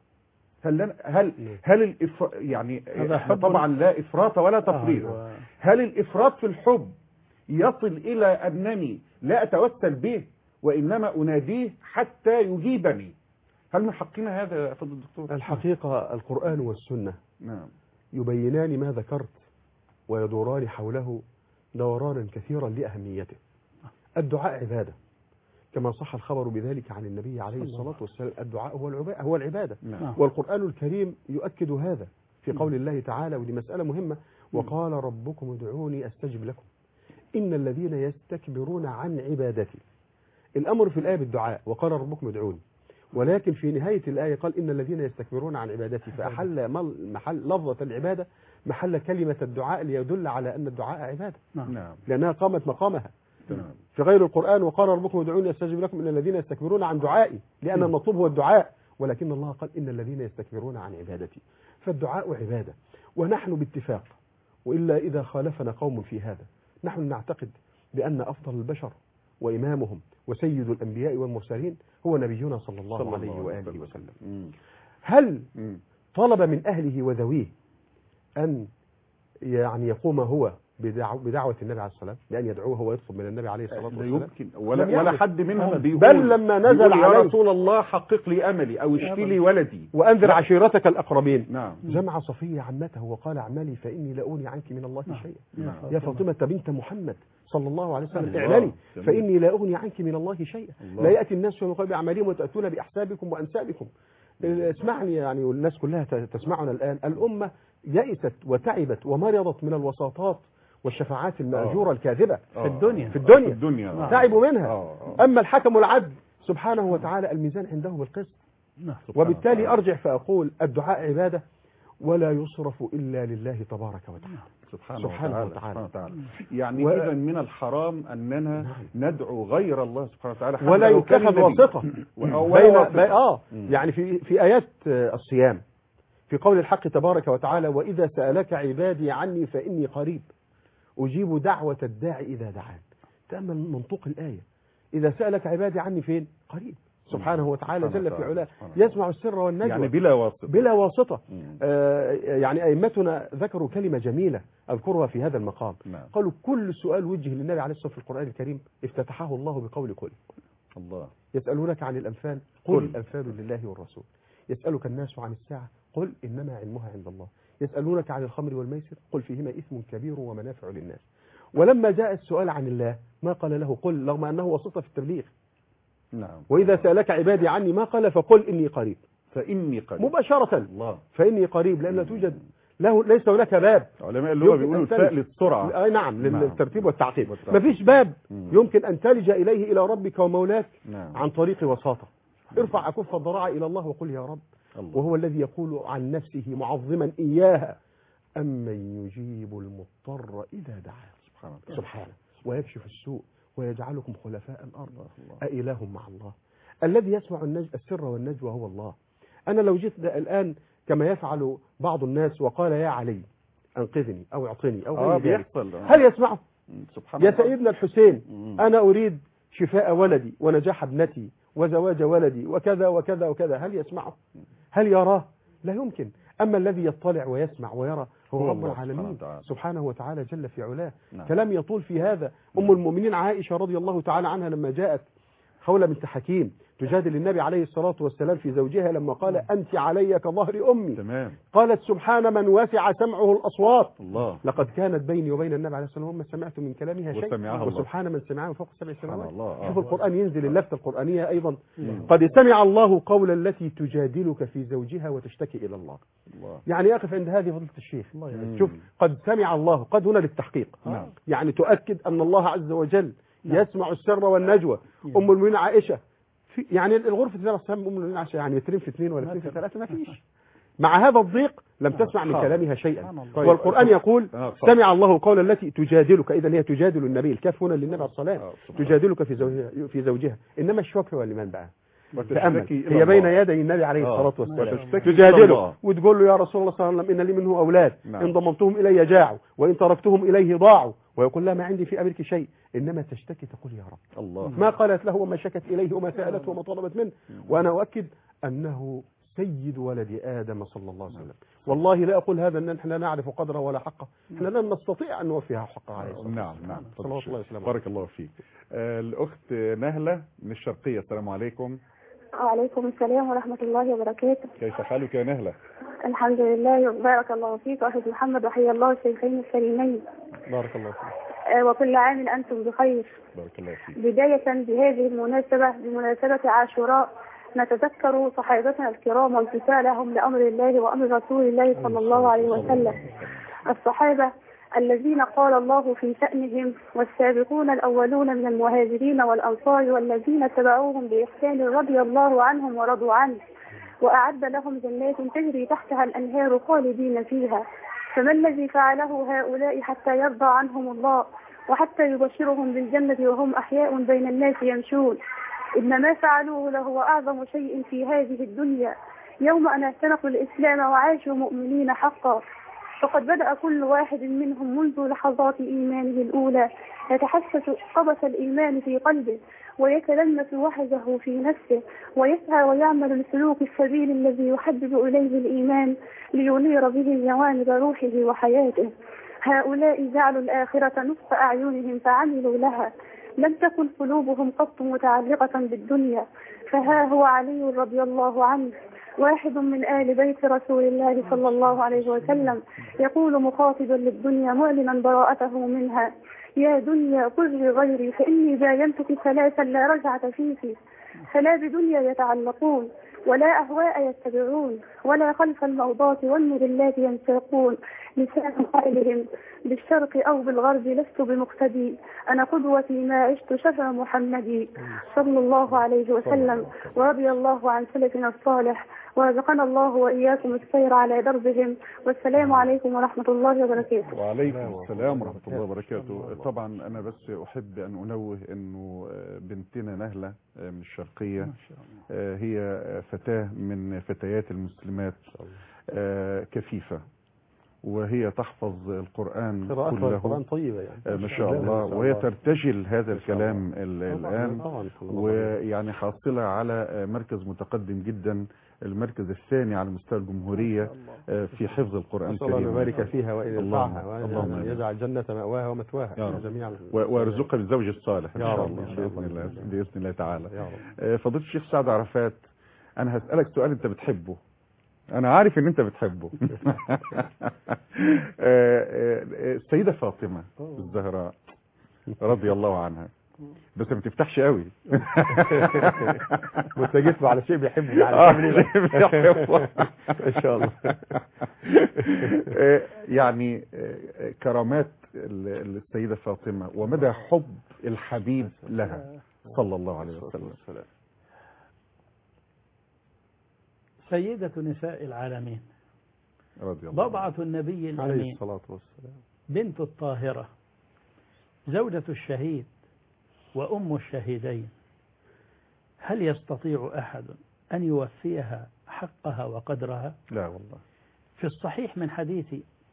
S2: هل يعني طبعا لا إفراط ولا تفريط. هل الإفراط في الحب يصل إلى أنني لا أتوسل به وإنما أناديه حتى يجيبني؟ هل من حقنا هذا يا فضل الدكتور؟
S3: الحقيقة القرآن والسنة يبينان ما ذكرت ويدوران حوله دورانا كثيرا لأهميته. الدعاء عبادة كما صح الخبر بذلك عن النبي عليه الصلاة والسلام. الدعاء هو العبادة. والقرآن الكريم يؤكد هذا في قول الله تعالى، ودي مسألة مهمة، وقال ربكم ادعوني أستجب لكم إن الذين يستكبرون عن عبادتي. الأمر في الآية بالدعاء وقال ربكم ادعوني، ولكن في نهاية الآية قال إن الذين يستكبرون عن عبادتي، فأحل محل لفظة العبادة محل كلمة الدعاء ليدل على أن الدعاء عبادة.
S2: نعم.
S3: لأنها قامت مقامها. في غير القرآن وقال ربكم ادعوني استجب لكم إن الذين يستكبرون عن دعائي، لأن المطلوب هو الدعاء، ولكن الله قال إن الذين يستكبرون عن عبادتي. فالدعاء عبادة، ونحن باتفاق، وإلا إذا خالفنا قوم في هذا، نحن نعتقد بأن أفضل البشر وإمامهم وسيد الأنبياء والمرسلين هو نبينا صلى الله عليه وآله وسلم. هل طلب من أهله وذويه أن يعني يقوم هو بدعوة النبي عليه الصلاة والسلام، بأن يدعوه ويطلب من النبي عليه الصلاة والسلام؟
S2: يمكن ولا حد منهم بيقول
S3: بل لما نزل
S2: يا
S3: عليه
S2: رسول الله حقق لي أملي أو اشفي لي ولدي
S3: وأنذر عشيرتك الأقربين.
S2: نعم.
S3: جمع صفية عمته وقال اعملي فإني لا أغني عنك من الله شيئا.
S2: نعم.
S3: يا فاطمة بنت محمد صلى الله عليه وسلم اعملي فإني لا أغني عنك من الله شيئا. لا يأتي الناس يوم القيامة بأعمالهم وتأتون بأحسابكم وأنسابكم. اسمعني يعني، والناس كلها تسمعنا الآن، الأمة يئست وتعبت ومرضت من الوساطات والشفاعات المأجورة الكاذبة في الدنيا تعبوا منها. أما الحكم العدل سبحانه وتعالى الميزان عنده بالقسط. وبالتالي أرجع فأقول الدعاء عبادة ولا يصرف إلا لله تبارك وتعالى سبحانه وتعالى.
S2: يعني إذا من الحرام أننا ندعو غير الله سبحانه وتعالى
S3: ولا يتخذ واسطة يعني في آيات الصيام في قول الحق تبارك وتعالى وإذا سألك عبادي عني فإني قريب أجيب دعوة الداعي إذا دعان. تأمل منطوق الآية، إذا سألك عبادي عني فين؟ قريب سبحانه وتعالى جل في علاه، يسمع السر والنجوى
S2: يعني بلا واسطة.
S3: يعني أئمتنا ذكروا كلمة جميلة أذكرها في هذا المقام. قالوا كل سؤال وجه للنبي عليه الصلاة والسلام في القرآن الكريم افتتحه الله بقول قل.
S2: الله.
S3: يسألونك عن الأنفال قل الأنفال لله والرسول. يسألك الناس عن الساعة قل إنما علمها عند الله. يسألونك عن الخمر والميسر قل فيهما إثم كبير ومنافع للناس. ولما جاء السؤال عن الله ما قال له قل، رغم أنه وسيطة في التبليغ.
S2: نعم.
S3: وإذا سألك عبادي عني ما قال فقل إني قريب مباشرة.
S2: الله.
S3: فإني قريب، لأن لا توجد ليس هناك باب.
S2: علماء اللغة بيقولوا الفاء للسرعة.
S3: نعم، للترتيب والتعقيب. مفيش باب يمكن أن تلجأ إليه إلى ربك ومولاك عن طريق وساطة. ارفع أكف الضراعة إلى الله وقل يا رب. وهو الذي يقول عن نفسه معظما إياها أمن يجيب المضطر إذا دعاه سبحانه ويكشف السوء ويجعلكم خلفاء الأرض أإله مع الله. الذي يسمع السر والنجوى هو الله. أنا لو جيت الآن كما يفعل بعض الناس وقال يا علي أنقذني أو اعطني أو غير ذلك، هل يسمعه؟ يا سيدنا الحسين أنا أريد شفاء ولدي ونجاح ابنتي وزواج ولدي وكذا وكذا وكذا، هل يسمعه؟ هل يراه؟ لا يمكن. أما الذي يطلع ويسمع ويرى هو رب العالمين سبحانه وتعالى جل في علاه. كلام يطول في هذا. أم المؤمنين عائشة رضي الله تعالى عنها لما جاءت خولة بنت حكيم تجادل النبي عليه الصلاة والسلام في زوجها لما قال أنت علي كظهر أمي.
S2: تمام.
S3: قالت سبحان من وسع سمعه الأصوات.
S2: الله.
S3: لقد كانت بيني وبين النبي عليه الصلاة والسلام ما سمعت من كلامها شيء وسبحان من سمعه فوق 7 سماوات. شوف القرآن ينزل اللفتة القرآنية أيضا. قد سمع الله قول التي تجادلك في زوجها وتشتكي إلى الله. يعني أقف عند هذه فضيلة الشيخ. شوف قد سمع الله، قد هنا للتحقيق. يعني تؤكد أن الله عز وجل يسمع السر والنجوى. أم المؤمنين عائشة يعني الغرفة النبي صلى الله عليه وسلم أم المؤمنين عائشة يعني 2 في 2 ولا 2 في 3 ما فيش. مع هذا الضيق لم تسمع من كلامها شيئا. والقرآن يقول سمع الله قول التي تجادلك، إذا هي تجادل النبي، الكاف هنا للنبي عليه الصلاة تجادلك في زوجها. إنما الشكوى لمن بقى؟ تأمل هي بين يدي النبي عليه الصلاة والسلام تجادله وتقول له يا رسول الله صلى الله عليه وسلم إن لي منه أولاد إن ضممتهم إلي جاعوا وإن تركتهم إليه ضاعوا، ويقول لها ما عندي في أمرك شيء، إنما تشتكي تقول يا رب. الله. ما قالت له وما شكت إليه وما سألته وما طلبت منه. وأنا أؤكد أنه سيد ولد آدم صلى الله عليه وسلم. والله لا أقول هذا أن نحن لا نعرف قدره ولا حقه، نحن لن نستطيع أن نوفيها حقه عليه الصلاة والسلام.
S2: نعم.
S3: صلى الله عليه وسلم.
S2: بارك الله فيك. الأخت نهلة من الشرقية، السلام عليكم.
S7: وعليكم السلام ورحمة الله وبركاته.
S2: كيف حالك يا نهلة؟
S7: الحمد لله، بارك الله فيك أخي محمد، وحيا الله الشيخين الكريمين.
S3: بارك الله فيك.
S7: وكل عام أنتم بخير.
S2: بارك الله فيك.
S7: بداية بهذه المناسبة، بمناسبة عاشوراء، نتذكر صحابتنا الكرام وامتثالهم لأمر الله وأمر رسول الله صلى الله عليه وسلم. الصحابة الذين قال الله في شأنهم والسابقون الأولون من المهاجرين والأنصار والذين تبعوهم بإحسان رضي الله عنهم ورضوا عنه وأعد لهم جنات تجري تحتها الأنهار خالدين فيها. فما الذي فعله هؤلاء حتى يرضى عنهم الله وحتى يبشرهم بالجنة وهم أحياء بين الناس يمشون. إن ما فعلوه لهو أعظم شيء في هذه الدنيا يوم أن اعتنقوا الإسلام وعاشوا مؤمنين حقا. فقد بدأ كل واحد منهم منذ لحظات إيمانه الأولى يتحسس قبس الإيمان في قلبه ويتلمس وحده في نفسه ويسعى ويعمل لسلوك السبيل الذي يحبب إليه الإيمان لينير به جوانب روحه وحياته. هؤلاء جعلوا الآخرة نصف أعينهم فعملوا لها، لم تكن قلوبهم قط متعلقة بالدنيا. فها هو علي رضي الله عنه واحد من آل بيت رسول الله صلى الله عليه وسلم يقول مخاطبا للدنيا معلنا براءته منها: يا دنيا قل غيري فإني باينتك ثلاثا لا رجعة فيك، فلا بدنيا يتعلقون ولا أهواء يتبعون ولا خلف الموضات والمذلات ينساقون، لسان قائلهم بالشرق أو بالغرب لست بمقتدي، أنا قدوتي ما عشت شفع محمدي صلى الله عليه وسلم. ورضي الله عن سلفنا الصالح ورزقنا الله وإياكم السير على دربهم. والسلام عليكم ورحمة الله وبركاته.
S2: وعليكم السلام ورحمة الله وبركاته. طبعا أنا بس أحب أن أنوه أنه بنتنا نهلة من الشرقية هي فتاة من فتيات المسلمات كفيفة، وهي تحفظ القرآن كله.
S3: القرآن طيبة يعني
S2: ما شاء الله، وهي ترتجل هذا الكلام الآن، ويعني حاصلة على مركز متقدم جدا، المركز الثاني على مستوى الجمهورية في حفظ القرآن الكريم.
S3: الله يبارك فيها وإن ينفعها وأن يجعل الجنة مأواها ومثواها جميعا،
S2: ويرزقها بالزوج الصالح إن شاء الله بإذن الله تعالى. فضيلة الشيخ سعد عرفات، أنا هسألك سؤال أنت بتحبه، أنا عارف إن أنت بتحبه. السيدة فاطمة الزهراء رضي الله عنها، بس ما تفتحش قوي.
S3: بس جيت على شيء بيحبه ان شاء الله.
S2: يعني كرامات السيدة فاطمة ومدى حب الحبيب لها صلى الله عليه وسلم.
S4: سيدة نساء العالمين
S2: رضي الله
S4: ضبعة النبي الأمين
S3: عليه الصلاة والسلام،
S4: بنت الطاهرة، زوجة الشهيد وأم الشهيدين. هل يستطيع أحد أن يوفيها حقها وقدرها؟
S2: لا والله.
S4: في الصحيح من حديث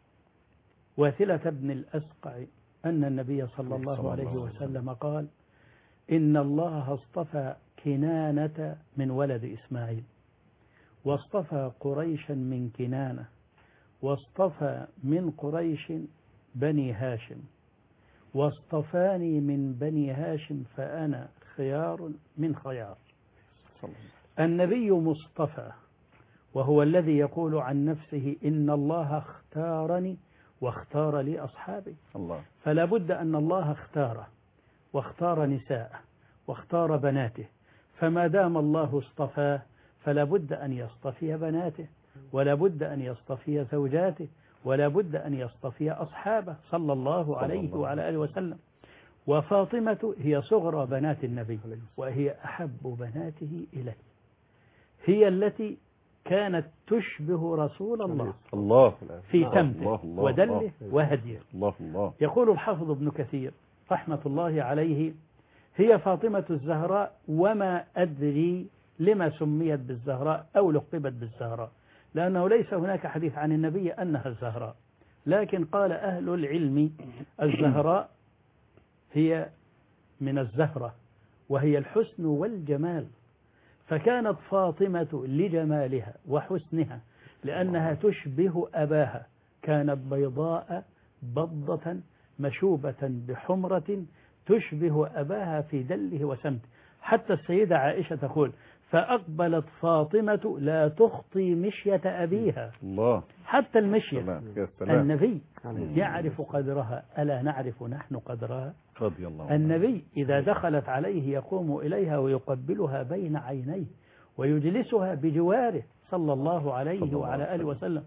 S4: واثلة بن الأسقع أن النبي صلى الله عليه وسلم قال: إن الله اصطفى كنانة من ولد إسماعيل، واصطفى قريشا من كنانة، واصطفى من قريش بني هاشم، واصطفاني من بني هاشم فأنا خيار من خيار. النبي مصطفى، وهو الذي يقول عن نفسه: إن الله اختارني واختار لي أصحابي.
S2: الله.
S4: فلا بد أن الله اختاره واختار نساءه واختار بناته، فما دام الله اصطفاه فلا بد أن يصطفي بناته، ولا بد أن يصطفي زوجاته، ولا بد أن يصطفي أصحابه صلى الله عليه وعلى آله وسلم. وفاطمة هي صغرى بنات النبي، وهي أحب بناته إليه، هي التي كانت تشبه رسول الله في سمته ودله وهديه. يقول الحافظ ابن كثير رحمة الله عليه: هي فاطمة الزهراء وما أدري لما سميت بالزهراء أو لقبت بالزهراء، لأنه ليس هناك حديث عن النبي أنها الزهراء، لكن قال أهل العلم: الزهراء هي من الزهرة، وهي الحسن والجمال، فكانت فاطمة لجمالها وحسنها لأنها تشبه أباها، كانت بيضاء بضة مشوبة بحمرة تشبه أباها في دله وسمته. حتى السيدة عائشة تقول: فأقبلت فاطمة لا تخطي مشية أبيها.
S2: الله.
S4: حتى المشية النبي
S2: عليه.
S4: يعرف قدرها، ألا نعرف نحن قدرها؟
S2: رضي الله.
S4: النبي إذا دخلت عليه يقوم إليها ويقبلها بين عينيه ويجلسها بجواره صلى الله عليه وعلى آله وسلم.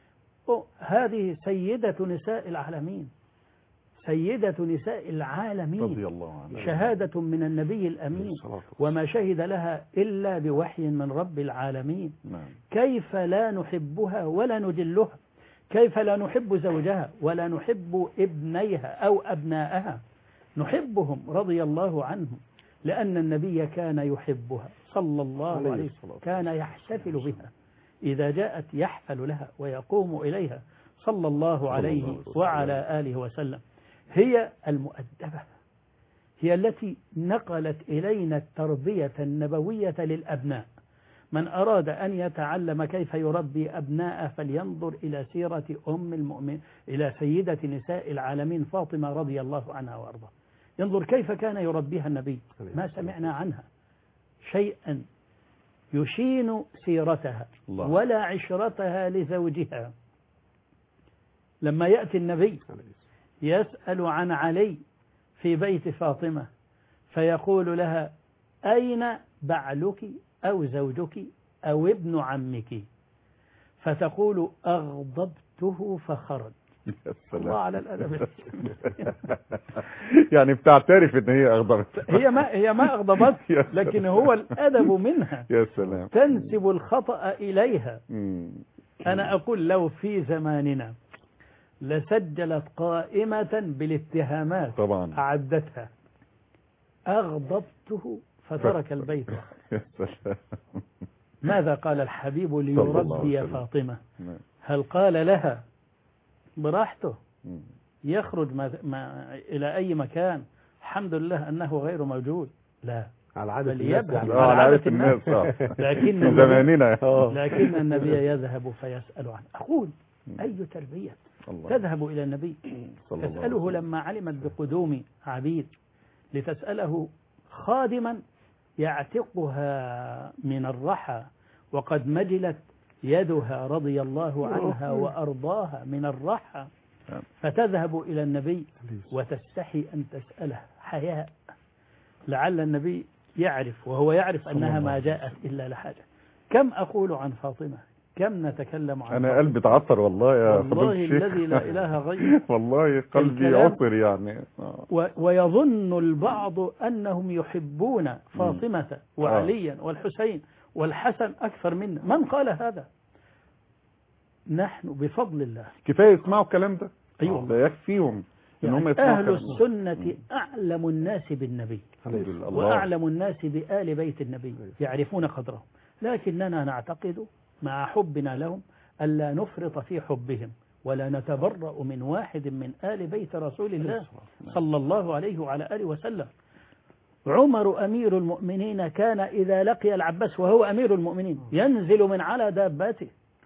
S4: هذه سيدة نساء العالمين، سيدة نساء العالمين
S2: رضي الله عنها،
S4: شهادة من النبي الأمين، وما شهد لها إلا بوحي من رب العالمين. كيف لا نحبها ولا نجلها؟ كيف لا نحب زوجها ولا نحب ابنيها أو أبناءها؟ نحبهم رضي الله عنهم لأن النبي كان يحبها صلى الله عليه وسلم، كان يحتفل بها إذا جاءت يحفل لها ويقوم إليها صلى الله عليه وعلى آله وسلم. هي المؤدبة، هي التي نقلت إلينا التربية النبوية للأبناء. من أراد أن يتعلم كيف يربي أبناءه فلينظر إلى سيرة أم المؤمن، إلى سيدة نساء العالمين فاطمة رضي الله عنها وأرضاها. ينظر كيف كان يربيها النبي، ما سمعنا عنها شيئا يشين سيرتها ولا عشرتها لزوجها. لما يأتي النبي يسأل عن علي في بيت فاطمة فيقول لها: أين بعلك أو زوجك أو ابن عمك؟ فتقول: أغضبته فخرج. الله على الأدب.
S2: يعني بتعترف ان هي اغضبت.
S4: هي ما اغضبت، لكن هو الادب منها.
S2: يا سلام.
S4: تنسب الخطأ اليها. انا اقول لو في زماننا لسجلت قائمة بالاتهامات
S2: طبعا
S4: اعدتها: اغضبته فترك البيت.
S2: يا سلام.
S4: ماذا قال الحبيب ليربي فاطمة؟ هل قال لها براحته يخرج إلى أي مكان الحمد لله أنه غير موجود؟ لا،
S3: على عادة
S2: الناس.
S4: لكن النبي يذهب فيسأل عنه. أقول أي تربية تذهب إلى النبي تسأله لما علمت بقدوم عبيد لتسأله خادما يعتقها من الرحى وقد مجلت يدها رضي الله عنها وأرضاها من الرحى، فتذهب إلى النبي وتستحي أن تسأله حياء. لعل النبي يعرف وهو يعرف أنها ما جاءت إلا لحاجة. كم أقول عن فاطمة، كم نتكلم عن
S2: أنا قلبي تعطر والله يا
S4: والله الذي لا إله غيره.
S2: والله قلبي عطر يعني.
S4: ويظن البعض أنهم يحبون فاطمة وعليا والحسين والحسن أكثر منا. من قال هذا؟ نحن بفضل الله.
S2: كفاية يسمعوا الكلام ده.
S4: أيوة.
S2: ده يكفيهم إن هم يسمعوا.
S4: أهل السنة أعلم الناس بالنبي وأعلم الناس بآل بيت النبي، يعرفون قدرهم، لكننا نعتقد مع حبنا لهم ألا نفرط في حبهم ولا نتبرأ من واحد من آل بيت رسول الله صلى الله عليه وعلى آله وسلم. عمر أمير المؤمنين كان إذا لقي العباس وهو أمير المؤمنين ينزل من على دابته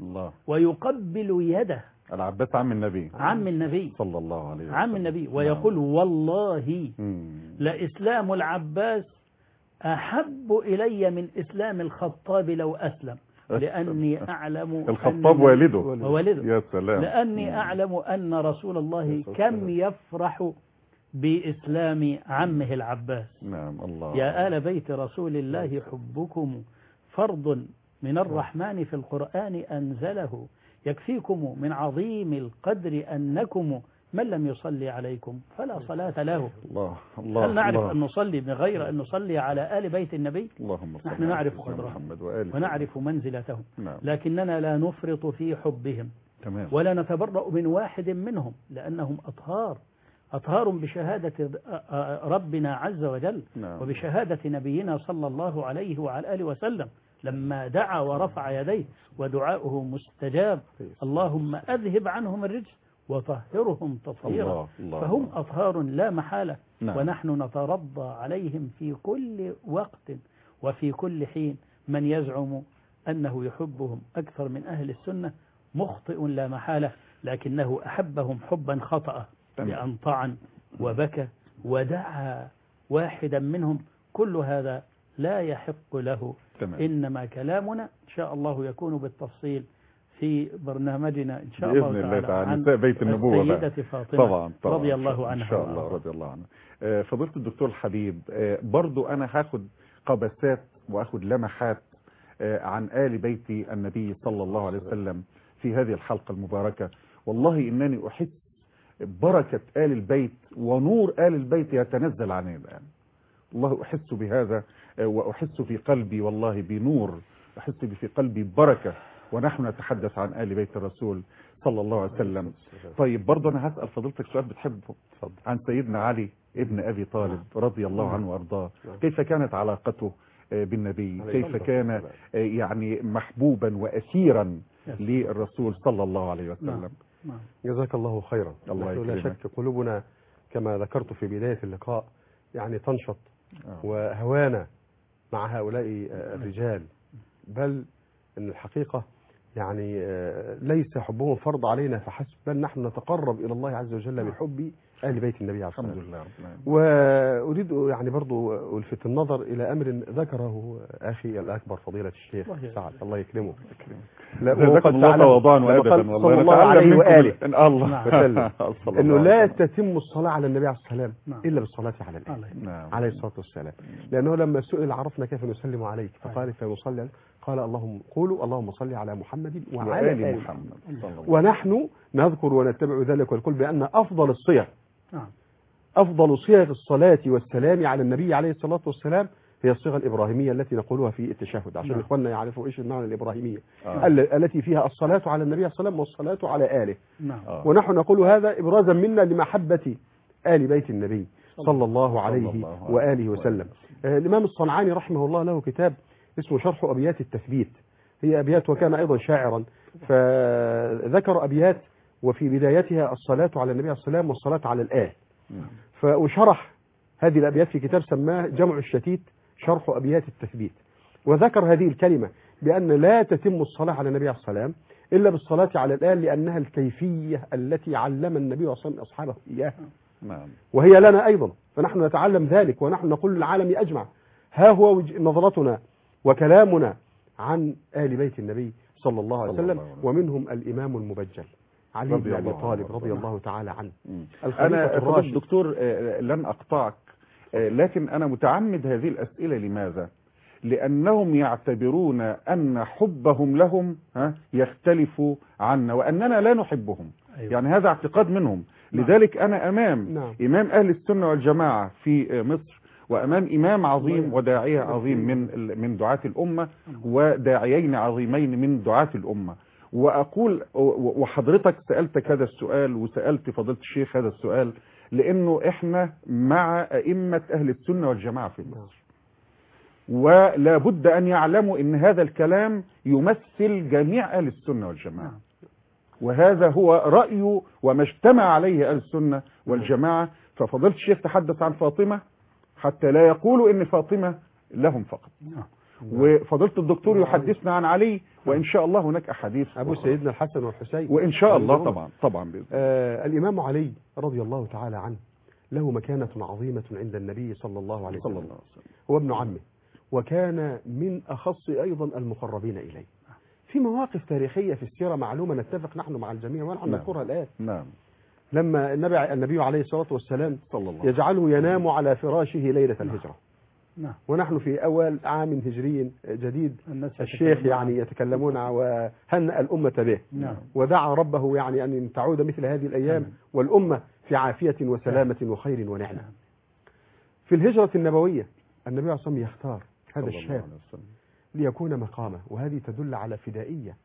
S4: ويقبل يده.
S2: العباس عم النبي
S4: صلى
S2: الله عليه وسلم،
S4: عم النبي، ويقول: والله لإسلام العباس أحب إلي من إسلام الخطاب لو أسلم، لأني أعلم
S2: الخطاب والده. يا سلام.
S4: لأني أعلم أن رسول الله كم يفرح بإسلام عمه العباس.
S2: نعم. الله.
S4: يا آل بيت رسول الله حبكم فرض من الرحمن في القرآن أنزله، يكفيكم من عظيم القدر أنكم من لم يصلي عليكم فلا صلاة له.
S2: الله.
S4: هل نعرف أن نصلي بغير أن نصلي على آل بيت النبي؟ نحن نعرف قدره ونعرف منزلته، لكننا لا نفرط في حبهم ولا نتبرأ من واحد منهم، لأنهم أطهار بشهادة ربنا عز وجل وبشهادة نبينا صلى الله عليه وعلى آله وسلم لما دعا ورفع يديه ودعاؤه مستجاب: اللهم أذهب عنهم الرجس وطهرهم تطهيرا. فهم أطهار لا محالة. ونحن نترضى عليهم في كل وقت وفي كل حين. من يزعم أنه يحبهم أكثر من أهل السنة مخطئ لا محالة، لكنه أحبهم حبا خطأ بأن طعن وبكى ودعا واحدا منهم. كل هذا لا يحق له. إنما كلامنا إن شاء الله يكون بالتفصيل في برنامجنا إن شاء الله تعالى عن
S2: بيت النبوة
S4: السيدة فاطمة طبعا رضي الله عنها.
S2: إن شاء الله رضي الله عنها. فضيلة الدكتور الحبيب، برضو أنا هاخد قبسات وأخد لمحات عن آل بيت النبي صلى الله عليه وسلم في هذه الحلقة المباركة. والله إنني أحس بركة آل البيت ونور آل البيت يتنزل عني الآن. والله أحس بهذا وأحس في قلبي والله بنور، أحس في قلبي بركة ونحن نتحدث عن آل بيت الرسول صلى الله عليه وسلم. طيب برضه أنا هسأل فضيلتك سؤال بتحبه عن سيدنا علي ابن أبي طالب رضي الله عنه وأرضاه. كيف كانت علاقته بالنبي؟ كيف كان يعني محبوبا وأسيرا للرسول صلى الله عليه وسلم؟
S3: جزاك الله خيرا.
S2: الله
S3: لا شك قلوبنا كما ذكرت في بداية اللقاء يعني تنشط وهوانا مع هؤلاء الرجال، بل إن الحقيقة يعني ليس حبهم فرض علينا فحسب، بل نحن نتقرب إلى الله عز وجل بحب أهل بيت النبي عليه الصلاة والسلام. الحمد لله. وأريد يعني برضو ألفت النظر إلى أمر ذكره أخي الأكبر فضيلة الشيخ سعد الله يكرمه.
S2: وقد تواضعا وأدبا
S3: صلى الله عليه وآله
S2: الله
S3: وسلم إنه لا تتم الصلاة على النبي عليه الصلاة والسلام إلا بالصلاة على النبي عليه الصلاة والسلام، لأنه لما سئل عرفنا كيف نسلم عليك فقال فنصلي، قال اللهم صل على محمد وعلى آل محمد. ونحن نذكر ونتبع ذلك ونقول بأن أفضل صيغ الصلاة والسلام على النبي عليه الصلاة والسلام هي الصيغة الإبراهيمية التي نقولها في التشهد، عشان إخواننا يعرفوا إيش المعنى الإبراهيمية التي فيها الصلاة على النبي عليه الصلاة والسلام والصلاة على آله. ونحن نقول هذا إبرازا منا لمحبة آل بيت النبي صلى الله عليه وآله وسلم. الإمام الصنعاني رحمه الله له كتاب اسمه شرح أبيات التثبيت، هي أبيات وكان أيضا شاعرا، فذكر أبيات وفي بدايتها الصلاة على النبي عليه الصلاة والسلام والصلاة على الآل، وشرح هذه الأبيات في كتاب سماه جمع الشتيت شرح أبيات التثبيت، وذكر هذه الكلمة بأن لا تتم الصلاة على النبي عليه الصلاة والسلام إلا بالصلاة على الآل، لأنها الكيفية التي علم النبي صلى الله عليه وسلم أصحابه إياها، وهي لنا أيضا، فنحن نتعلم ذلك ونحن نقول للعالم أجمع ها هو نظرتنا وكلامنا عن آل بيت النبي صلى الله عليه وسلم، ومنهم الإمام المبجل علي بن أبي طالب رضي الله تعالى عنه.
S2: أنا فضل دكتور لن أقطعك، لكن أنا متعمد هذه الأسئلة. لماذا؟ لأنهم يعتبرون أن حبهم لهم يختلف عنا وأننا لا نحبهم. يعني هذا اعتقاد منهم. لذلك أنا أمام إمام أهل السنة والجماعة في مصر، وأمام إمام عظيم وداعية عظيم من دعاة الأمة، وداعيين عظيمين من دعاة الأمة، وأقول وحضرتك سألتك هذا السؤال وسألت فضيلة الشيخ هذا السؤال، لأنه إحنا مع أئمة أهل السنة والجماعة في مصر، ولا بد أن يعلموا أن هذا الكلام يمثل جميع أهل السنة والجماعة، وهذا هو رأيه وما اجتمع عليه أهل السنة والجماعة. ففضيلة الشيخ تحدث عن فاطمة حتى لا يقولوا ان فاطمة لهم فقط، وفضيلة الدكتور يحدثنا عن علي، وان شاء الله هناك احاديث
S3: ابو سيدنا الحسن والحسين
S2: وان شاء الله طبعا بإذن.
S3: الامام علي رضي الله تعالى عنه له مكانة عظيمة عند النبي صلى الله عليه وسلم، هو ابن عمه، وكان من اخص ايضا المقربين اليه. في مواقف تاريخية في السيرة معلومة نتفق نحن مع الجميع ونحن نذكرها الآن. لما النبي عليه الصلاة والسلام يجعله ينام على فراشه ليلة الهجرة، ونحن في أول عام هجري جديد، الشيخ يعني يتكلمون وهنأ الأمة به، ودعا ربه يعني أن تعود مثل هذه الأيام والأمة في عافية وسلامة وخير ونعمة. في الهجرة النبوية النبي عليه الصلاة والسلام يختار هذا الشاب ليكون مقامه، وهذه تدل على فدائية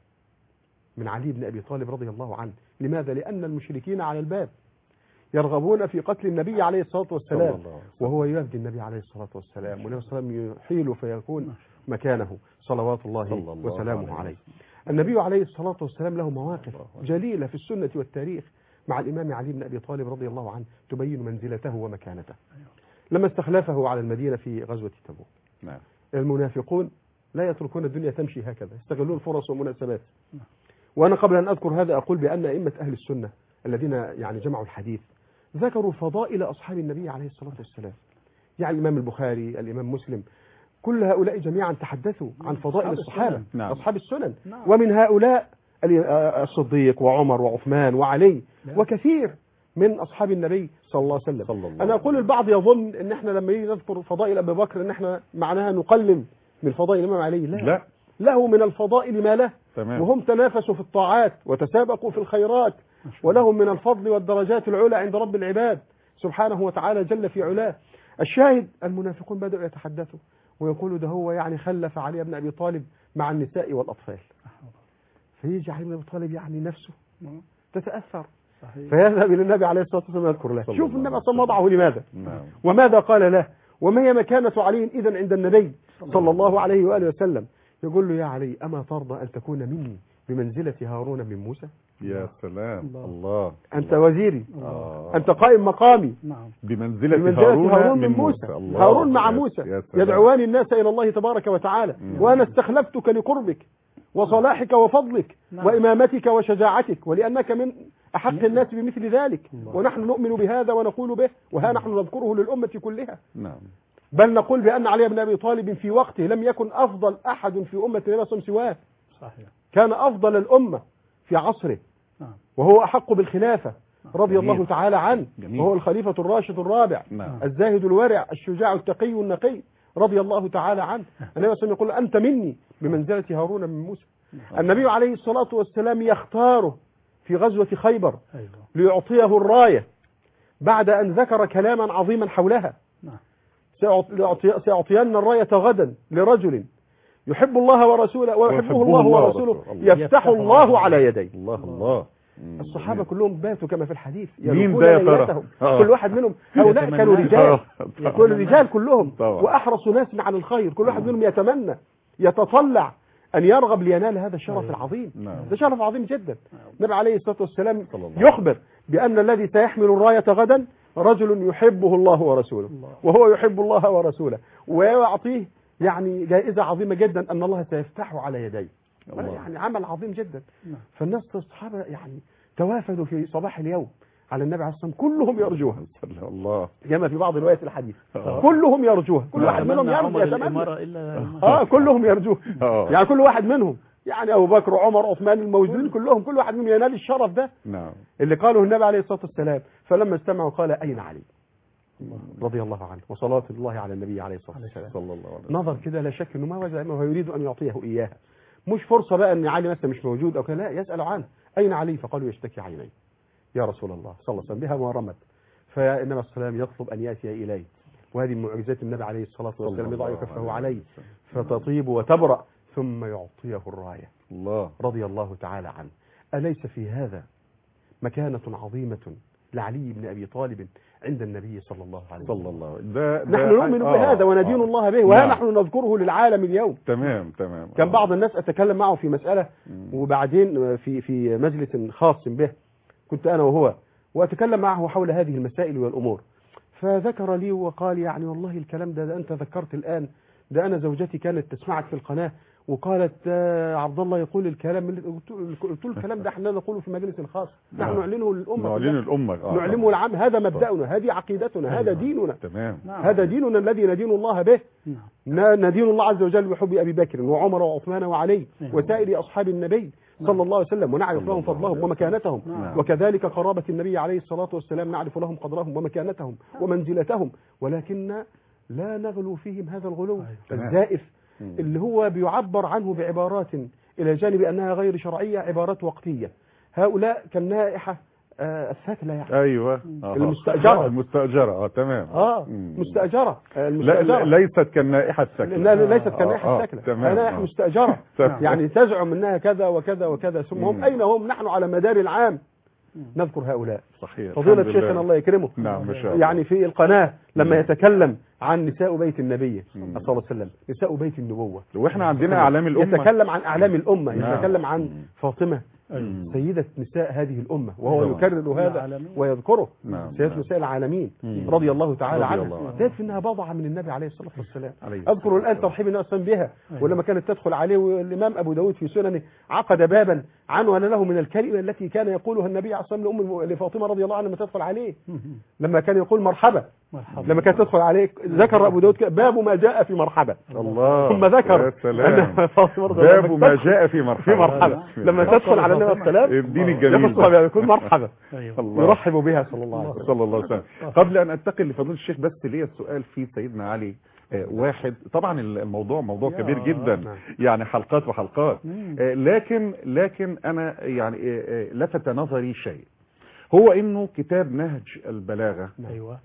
S3: من علي بن أبي طالب رضي الله عنه. لماذا؟ لأن المشركين على الباب يرغبون في قتل النبي عليه الصلاة والسلام، وهو يفدي النبي عليه الصلاة والسلام، والنبي صلى الله عليه وسلم يحيل فيكون مكانه صلوات الله وسلامه عليه. النبي عليه الصلاة والسلام له مواقف جليلة في السنة والتاريخ مع الإمام علي بن أبي طالب رضي الله عنه تبين منزلته ومكانته. لما استخلفه على المدينة في غزوة تبوك، المنافقون لا يتركون الدنيا تمشي هكذا، يستغلون فرص ومناسبات. وأنا قبل أن أذكر هذا أقول بأن أئمة أهل السنة الذين يعني جمعوا الحديث ذكروا فضائل أصحاب النبي عليه الصلاة والسلام، يعني الإمام البخاري، الإمام مسلم، كل هؤلاء جميعا تحدثوا عن فضائل الصحابة أصحاب السنن، ومن هؤلاء الصديق وعمر وعثمان وعلي وكثير من أصحاب النبي صلى الله عليه وسلم. أنا أقول البعض يظن أن احنا لما يجي نذكر فضائل أبي بكر أن احنا معناها نقلل من فضائل الإمام علي. لا، له من الفضائل ما له، وهم تنافسوا في الطاعات وتسابقوا في الخيرات، ولهم من الفضل والدرجات العلى عند رب العباد سبحانه وتعالى جل في علاه. الشاهد المنافقون بدأوا يتحدثوا ويقولوا ده هو يعني خلف علي بن أبي طالب مع النساء والأطفال. فيجي علي بن ابي طالب يعني نفسه تتاثر،
S4: صحيح.
S3: فيذهب الى النبي عليه الصلاه والسلام يذكر له. شوف النبي صلى الله عليه وسلم وضعه لماذا وماذا قال له وما هي مكانه علي اذا عند النبي صلى الله عليه واله وسلم. يقول له يا علي اما ترضى ان تكون مني بمنزله هارون من موسى؟
S2: يا سلام. الله.
S3: انت وزيري، انت قائم مقامي،
S2: بمنزله
S3: هارون من موسى. هارون مع موسى يدعوان الناس الى الله تبارك وتعالى، وانا استخلفتك لقربك وصلاحك وفضلك وامامتك وشجاعتك، ولانك من احق الناس بمثل ذلك، ونحن نؤمن بهذا ونقول به، وها نحن نذكره للامه كلها. بل نقول بان علي بن ابي طالب في وقته لم يكن افضل احد في امه النبي صلى الله عليه وسلم سواه، كان افضل الامه في عصره، وهو احق بالخلافه رضي الله تعالى عنه، وهو الخليفه الراشد الرابع الزاهد الورع الشجاع التقي النقي رضي الله تعالى عنه. النبي صلى الله عليه وسلم يقول انت مني بمنزله هارون من موسى. النبي عليه الصلاه والسلام يختاره في غزوه خيبر ليعطيه الرايه بعد ان ذكر كلاما عظيما حولها. سيعطين الرايه غدا لرجل يحب الله ورسوله ويحبه الله ورسوله يفتح الله على يديه.
S2: الله.
S3: الصحابة كلهم باتوا كما في الحديث
S2: مين ده يا ترى؟
S3: كل واحد منهم هؤلاء كانوا رجال، كل الرجال كلهم وأحرص ناس عن الخير، كل واحد منهم يتمنى يتطلع أن يرغب لينال هذا الشرف العظيم. ده شرف عظيم جدا. النبي عليه الصلاة والسلام يخبر بأن الذي سيحمل الراية غدا رجل يحبه الله ورسوله وهو يحب الله ورسوله، ويعطيه يعني جائزة عظيمة جدا أن الله سيفتحه على يديه. يعني عمل عظيم جدا. فالناس الصحابة يعني توافدوا في صباح اليوم على النبي عليه الصلاة والسلام كلهم يرجوها.
S2: الله.
S3: كما في بعض روايات الحديث كلهم يرجوها، كل واحد منهم يتمنى كلهم يرجوها. يعني كل واحد منهم يعني أبو بكر وعمر وعثمان الموجودين كلهم كل واحد منهم ينال الشرف ده اللي قاله النبي عليه الصلاة والسلام. فلما استمعوا قال أين علي رضي الله عنه وصلاة الله على النبي عليه الصلاة والسلام. نظر كده لا شك انه ما وزع وهو يريد ان يعطيه اياها، مش فرصة بقى ان علي مثلا مش موجود او كده، لا يسأل عنه أين علي؟ فقالوا يشتكي عينيه يا رسول الله صلى الله عليه وسلم بها ما رمت. فالنبي صلى الله عليه وسلم يطلب أن يأتي إليه، وهذه من معجزات النبي عليه الصلاة والسلام، يضع كفه عليه فتطيب وتبرأ ثم يعطيه الراية. رضي الله تعالى عنه. أليس في هذا مكانة عظيمة لعلي بن أبي طالب عند النبي صلى الله عليه وسلم؟ نحن نؤمن بهذا وندين الله به، وها نحن نذكره للعالم اليوم.
S2: تمام.
S3: كان بعض الناس أتكلم معه في مسألة، وبعدين في مجلس خاص به كنت أنا وهو وأتكلم معه حول هذه المسائل والأمور، فذكر لي وقال يعني والله الكلام ده أنت ذكرت الآن، ده أنا زوجتي كانت تسمعك في القناة وقالت عبد الله يقول الكلام اللي قلت له الكلام ده احنا نقوله في مجلس خاص، نحن نعلنه للأمة، نعلمه العام، هذا مبدأنا، هذه عقيدتنا، هذا ديننا. هذا ديننا الذي ندين الله به. ندين الله عز وجل بحب أبي بكر وعمر وعثمان وعلي وسائر أصحاب النبي صلى الله عليه وسلم، ونعرف لهم فضلهم ومكانتهم، وكذلك قرابة النبي عليه الصلاة والسلام نعرف لهم قدرهم ومكانتهم ومنزلتهم، ولكن لا نغلو فيهم هذا الغلو الزائف اللي هو بيعبر عنه بعبارات إلى جانب أنها غير شرعية، عبارات وقتية. هؤلاء كالنائحة الثكلة يعني.
S2: أيوة. المستأجرة. تمام.
S3: مستأجرة.
S2: ليست كالنائحة الثكلة.
S3: لا ليست كالنائحة الثكلة. نائحة مستأجرة يعني تزعم أنها كذا وكذا وكذا، ثم هم أين هم؟ نحن على مدار العام نذكر هؤلاء.
S2: صحيح.
S3: فضيلة شيخنا الله يكرمه.
S2: نعم ما شاء الله.
S3: يعني في القناة لما يتكلم عن نساء بيت النبي صلى الله عليه وسلم، نساء بيت النبوة،
S2: واحنا عندنا أعلام الأمة،
S3: يتكلم عن أعلام الأمة، يتكلم عن فاطمة سيدة نساء هذه الأمة، وهو يكرر هذا ويذكره. سيدة نساء العالمين رضي الله تعالى عنها، ذات انها بضعة من النبي عليه الصلاة والسلام. اذكر الآن ترحيب الناس بها، ولما كانت تدخل عليه، والإمام أبو داود في سننه عقد بابا عنوان له من الكلمة التي كان يقولها النبي عليه الصلاة والسلام لفاطمة رضي الله عنها لما تدخل عليه، لما كان يقول مرحبا لما كانت تدخل عليه، ذكر أبو داود باب ما جاء في مرحبا. ثم ذكر أن فاطمة
S2: باب ما جاء في مرحبا
S3: لما تدخل على النبي السلام
S2: الدين الجميل
S3: يكون مرحبا يرحب بها صلى الله عليه وسلم.
S2: قبل أن أنتقل لفضيلة الشيخ، بس ليا السؤال في سيدنا علي. واحد طبعا الموضوع موضوع كبير جدا، يعني حلقات وحلقات، لكن أنا يعني لفت نظري شيء، هو انه كتاب نهج البلاغة.
S4: ايوه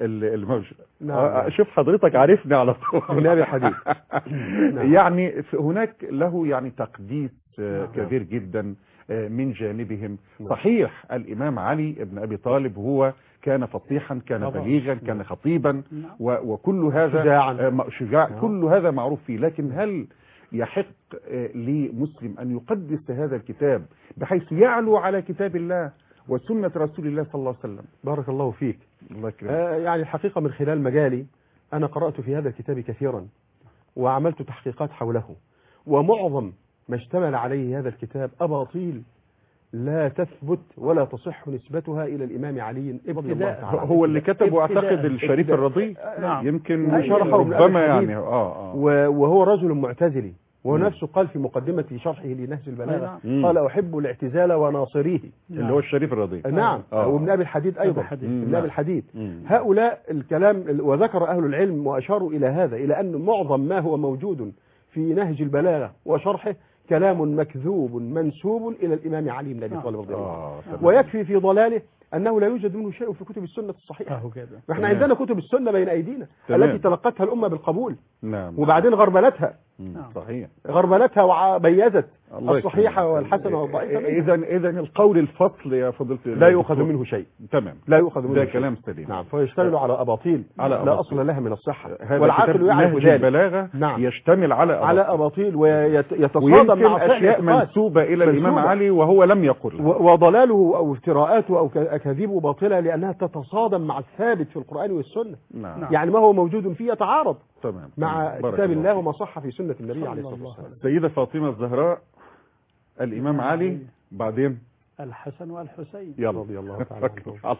S2: شوف حضرتك عارفني على طول
S3: نبي حديث.
S2: يعني هناك له يعني تقديس كبير جدا من جانبهم. صحيح الإمام علي بن أبي طالب هو كان فصيحا، كان بليغا، كان خطيبا، وكل هذا شجاع، كل هذا معروف فيه. لكن هل يحق لمسلم أن يقدس هذا الكتاب بحيث يعلو على كتاب الله وسنة رسول الله صلى الله عليه وسلم؟
S3: بارك الله فيك.
S2: الله يكرمك.
S3: يعني الحقيقة من خلال مجالي أنا قرأت في هذا الكتاب كثيرا وعملت تحقيقات حوله، ومعظم ما اشتمل عليه هذا الكتاب أباطيل لا تثبت ولا تصح نسبتها إلى الإمام علي رضي الله تعالى.
S2: هو اللي كتبه أعتقد الشريف الرضي.
S3: نعم.
S2: يمكن ربما يعني
S3: وهو رجل معتزلي، وهو نفسه قال في مقدمة شرحه لنهج البلاغة قال أحب الاعتزال وناصريه،
S2: اللي هو الشريف الرضي.
S3: نعم. وابن أبي الحديد أيضا، ابن أبي الحديد. هؤلاء الكلام، وذكر أهل العلم وأشاروا إلى هذا، إلى أن معظم ما هو موجود في نهج البلاغة وشرحه كلام مكذوب منسوب إلى الإمام علي بن أبي طالب رضي الله عنه. ويكفي في ضلاله أنه لا يوجد منه شيء في كتب السنة الصحيحة. نحن عندنا كتب السنة بين أيدينا التي تلقتها الأمة بالقبول.
S2: نعم.
S3: وبعدين غربلتها.
S2: صحيح.
S3: غربلتها وبيزت الصحيحة والحسنة والضعيفة.
S2: إذا القول الفصل يا فضيلة
S3: لا يؤخذ منه شيء.
S2: تمام.
S3: لا يؤخذ منه
S2: ده
S3: شيء.
S2: كلام سليم.
S3: نعم. فيشتمل على أباطيل لا أصل لها من الصحة.
S2: والعقل يعرف ذلك. البلاغة يشتمل على
S3: أباطيل ويتصادم مع
S2: أشياء منسوبة إلى الإمام علي وهو لم يقل.
S3: وضلاله أو افتراءاته أو أكاذيبه باطلة لأنها تتصادم مع الثابت في القرآن والسنة. يعني ما هو موجود فيه يتعارض مع كتاب الله وما صح في سنة النبي عليه الصلاة والسلام.
S2: السيدة فاطمة الزهراء، الإمام علي، بعدين
S4: الحسن والحسين
S3: رضي الله تعالى عنهم.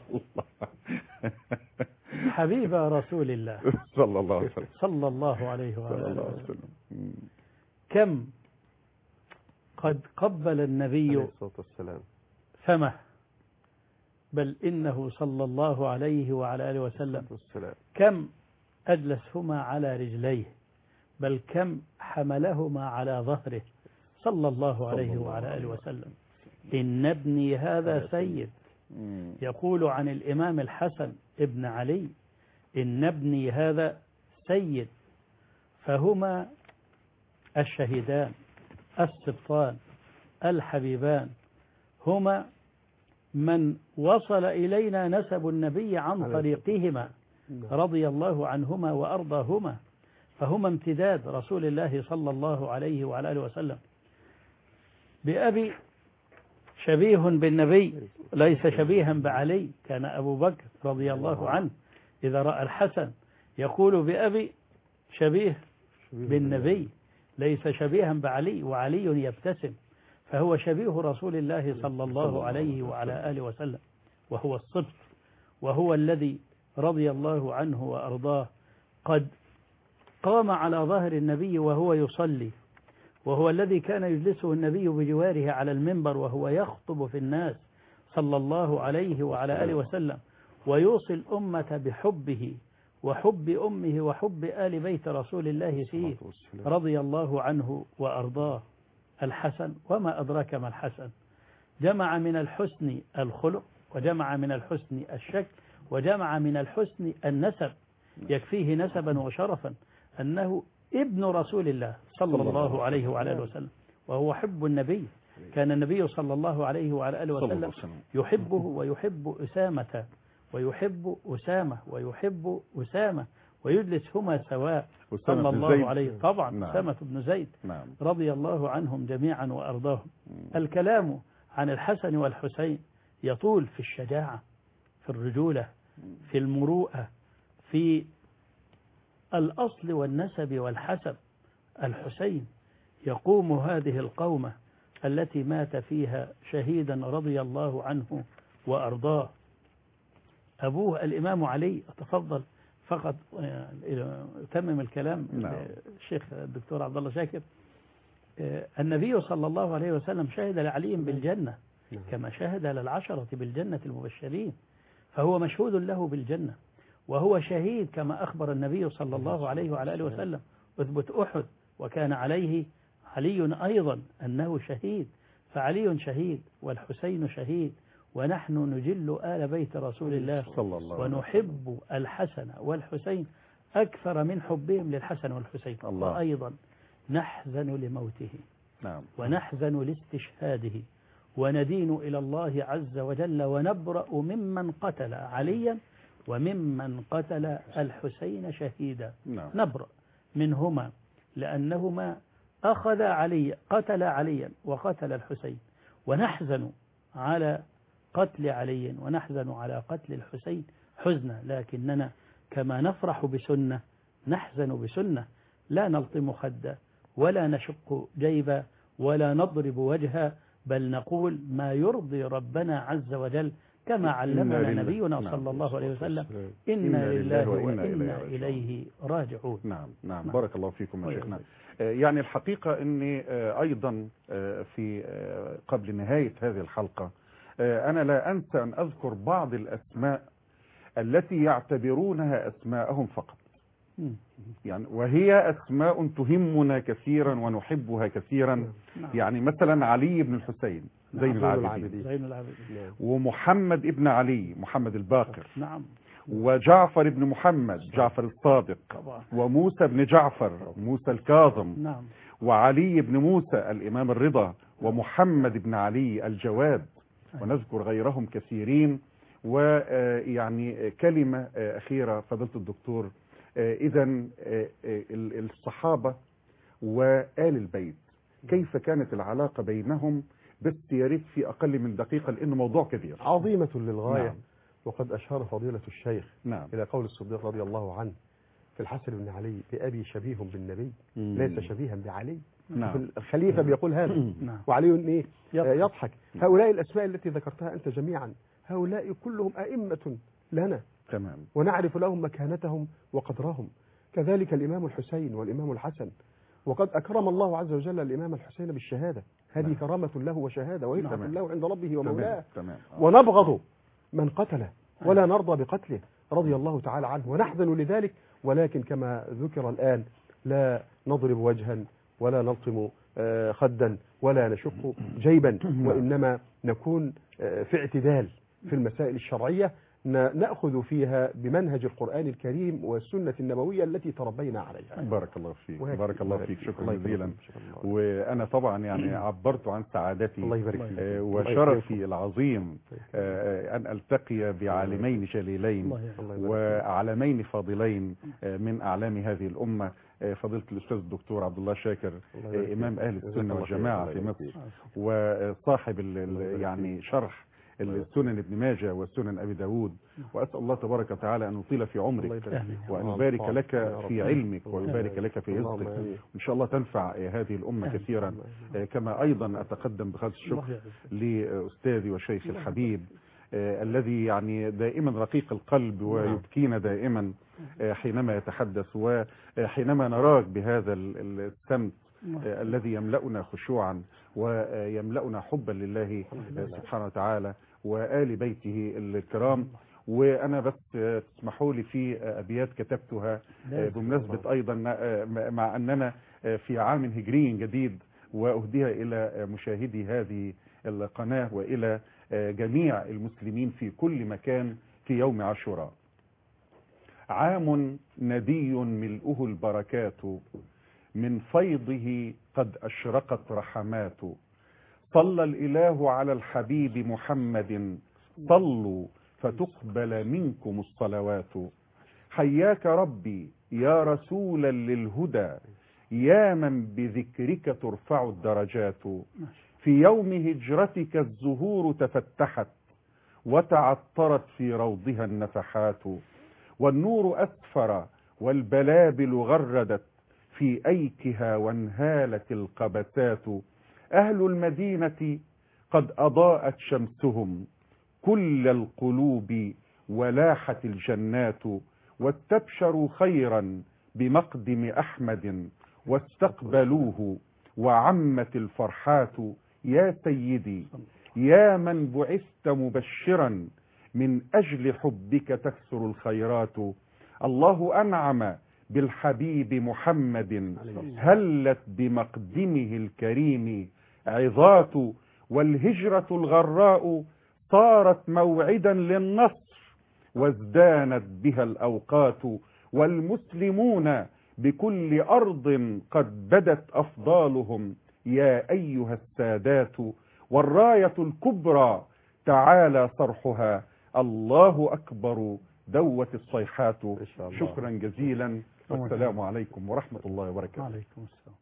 S4: حبيب رسول الله
S2: صلى الله عليه وسلم.
S4: صلى الله عليه وسلم. كم قد قبل النبي فمه، بل إنه صلى الله عليه وعلى آله وسلم كم أجلسهما على رجليه، بل كم حملهما على ظهره صلى الله عليه وعلى آله وسلم. إن ابني هذا سيد، يقول عن الإمام الحسن ابن علي إن ابني هذا سيد، فهما الشهيدان السبطان الحبيبان، هما من وصل إلينا نسب النبي عن طريقهما رضي الله عنهما وأرضاهما، فهما امتداد رسول الله صلى الله عليه وعلى آله وسلم. بأبي شبيه بالنبي ليس شبيها بعلي، كان أبو بكر رضي الله عنه إذا رأى الحسن يقول بأبي شبيه بالنبي ليس شبيها بعلي، وعلي يبتسم، فهو شبيه رسول الله صلى الله عليه وعلى آله وسلم، وهو الصبت، وهو الذي رضي الله عنه وأرضاه قد قام على ظهر النبي وهو يصلي، وهو الذي كان يجلسه النبي بجواره على المنبر وهو يخطب في الناس صلى الله عليه وعلى آله وسلم، ويوصي الأمة بحبه وحب أمه وحب آل بيت رسول الله فيه رضي الله عنه وأرضاه. الحسن، وما أدراك ما الحسن، جمع من الحسن الخلق، وجمع من الحسن الشكل، وجمع من الحسن النسب، يكفيه نسبا وشرفا أنه ابن رسول الله صلى الله عليه وعلى آله وسلم، وهو حب النبي. كان النبي صلى الله عليه وعلى آله وسلم يحبه ويحب أسامة ويحب أسامة ويحب أسامة ويجلس هما سواء صلى الله عليه. طبعا أسامة بن زيد رضي الله عنهم جميعا وأرضاهم. الكلام عن الحسن والحسين يطول في الشجاعة، في الرجولة، في المروءة، في الأصل والنسب والحسب. الحسين يقوم هذه القومة التي مات فيها شهيدا رضي الله عنه وأرضاه. أبوه الإمام علي، أتفضل فقط أتمم الكلام الشيخ الدكتور عبد الله شاكر. النبي صلى الله عليه وسلم شهد لعلي بالجنة كما شهد للعشرة بالجنة المبشرين، فهو مشهود له بالجنة، وهو شهيد كما أخبر النبي صلى الله عليه وعلى آله وسلم أثبت أحد وكان عليه علي أيضا أنه شهيد، فعلي شهيد والحسين شهيد، ونحن نجل آل بيت رسول الله ونحب الحسن والحسين أكثر من حبهم للحسن والحسين، وأيضا نحزن لموته ونحزن لاستشهاده وندين إلى الله عز وجل ونبرأ ممن قتل عليا وممن قتل الحسين شهيدا. نبرأ منهما لأنهما قتل عليا وقتل الحسين، ونحزن على قتل علي ونحزن على قتل الحسين حزنا، لكننا كما نفرح بسنة نحزن بسنة، لا نلطم خدا ولا نشق جيبا ولا نضرب وجها، بل نقول ما يرضي ربنا عز وجل كما علمنا نبينا صلى الله عليه وسلم: إنا لله وإنا إليه راجعون.
S2: نعم. بارك الله فيكم يا شيخنا. يعني الحقيقة أني أيضا في قبل نهاية هذه الحلقة أنا لا أنسى أن أذكر بعض الأسماء التي يعتبرونها أسماءهم فقط، يعني وهي أسماء تهمنا كثيرا ونحبها كثيرا. يعني مثلا علي بن الحسين زين العابدين، ومحمد ابن علي محمد الباقر، وجعفر ابن محمد جعفر الصادق، وموسى بن جعفر موسى الكاظم، وعلي بن موسى الإمام الرضا، ومحمد بن علي الجواد، ونذكر غيرهم كثيرين. ويعني كلمة أخيرة فضيلة الدكتور، إذن الصحابة وآل البيت كيف كانت العلاقة بينهم؟ بس يا ريت في أقل من دقيقة لأنه موضوع كبير
S3: عظيمة للغاية. وقد أشار فضيلة الشيخ إلى قول الصديق رضي الله عنه في الحسن بن علي: بأبي شبيه بالنبي ليس شبيها بعلي. الخليفة بيقول هذا وعلي يضحك. هؤلاء الأسماء التي ذكرتها أنت جميعا هؤلاء كلهم أئمة لنا، ونعرف لهم مكانتهم وقدرهم. كذلك الإمام الحسين والإمام الحسن، وقد أكرم الله عز وجل الإمام الحسين بالشهادة، هذه كرامة له وشهادة وهبة له عند ربه ومولاه. ونبغض من قتله ولا نرضى بقتله رضي الله تعالى عنه، ونحزن لذلك، ولكن كما ذكر الآن لا نضرب وجها ولا نلطم خدا ولا نشق جيبا، وإنما نكون في اعتدال في المسائل الشرعية نأخذ فيها بمنهج القرآن الكريم والسنة النبوية التي تربينا عليها.
S2: بارك الله فيك. بارك الله فيك. شكرا جزيلا. وأنا طبعا يعني عبرت عن سعادتي وشرفي العظيم أن ألتقي بعالمين جليلين وعلمين فاضلين من أعلام هذه الأمة، فضيلة الأستاذ الدكتور عبد الله شاكر إمام أهل السنة والجماعة في مصر، وصاحب يعني شرح السنن ابن ماجه والسنن أبي داود. وأسأل الله تبارك وتعالى أن يطيل في عمرك وأن يبارك لك في علمك ويبارك لك في رزقك، وإن شاء الله تنفع هذه الأمة كثيرا. كما أيضا أتقدم بخالص الشكر لأستاذي وشيخ الحبيب الذي يعني دائما رقيق القلب ويبكينا دائما حينما يتحدث، وحينما نراك بهذا السمت الذي يملأنا خشوعا ويملأنا حبا لله سبحانه وتعالى وآل بيته الكرام. وأنا بس تسمحوا لي في أبيات كتبتها بمناسبة أيضا مع أننا في عام هجري جديد، وأهديها إلى مشاهدي هذه القناة وإلى جميع المسلمين في كل مكان في يوم عاشوراء. عام ندي ملؤه البركات، من فيضه قد أشرقت رحمات. صلى الإله على الحبيب محمد، صلوا فتقبل منكم الصلوات. حياك ربي يا رسولا للهدى، يا من بذكرك ترفع الدرجات. في يوم هجرتك الزهور تفتحت، وتعطرت في روضها النفحات. والنور أسفر والبلابل غردت في أيكها وانهالت القبسات. أهل المدينة قد أضاءت شمسهم كل القلوب ولاحت الجنات. واستبشروا خيرا بمقدم أحمد واستقبلوه وعمت الفرحات. يا سيدي يا من بعثت مبشرا، من أجل حبك تكثر الخيرات. الله أنعم بالحبيب محمد، هلت بمقدمه الكريم عظات. والهجرة الغراء صارت موعدا للنصر، وازدانت بها الأوقات. والمسلمون بكل أرض قد بدت أفضالهم، يا أيها السادات. والراية الكبرى تعالى صرحها، الله أكبر دوت الصيحات. شكرا جزيلا، والسلام عليكم ورحمة الله وبركاته.
S4: عليكم السلام.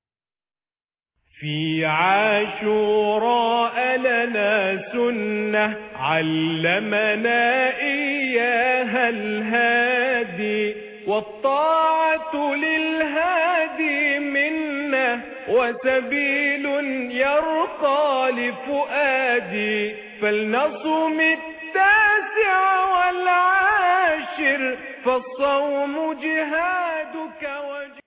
S1: في عاشوراء لنا سنة علمنا إياها الهادي، والطاعة للهادي منا وسبيل يرقى لفؤادي، فلنصم 9 والعاشر، فالصوم جهادك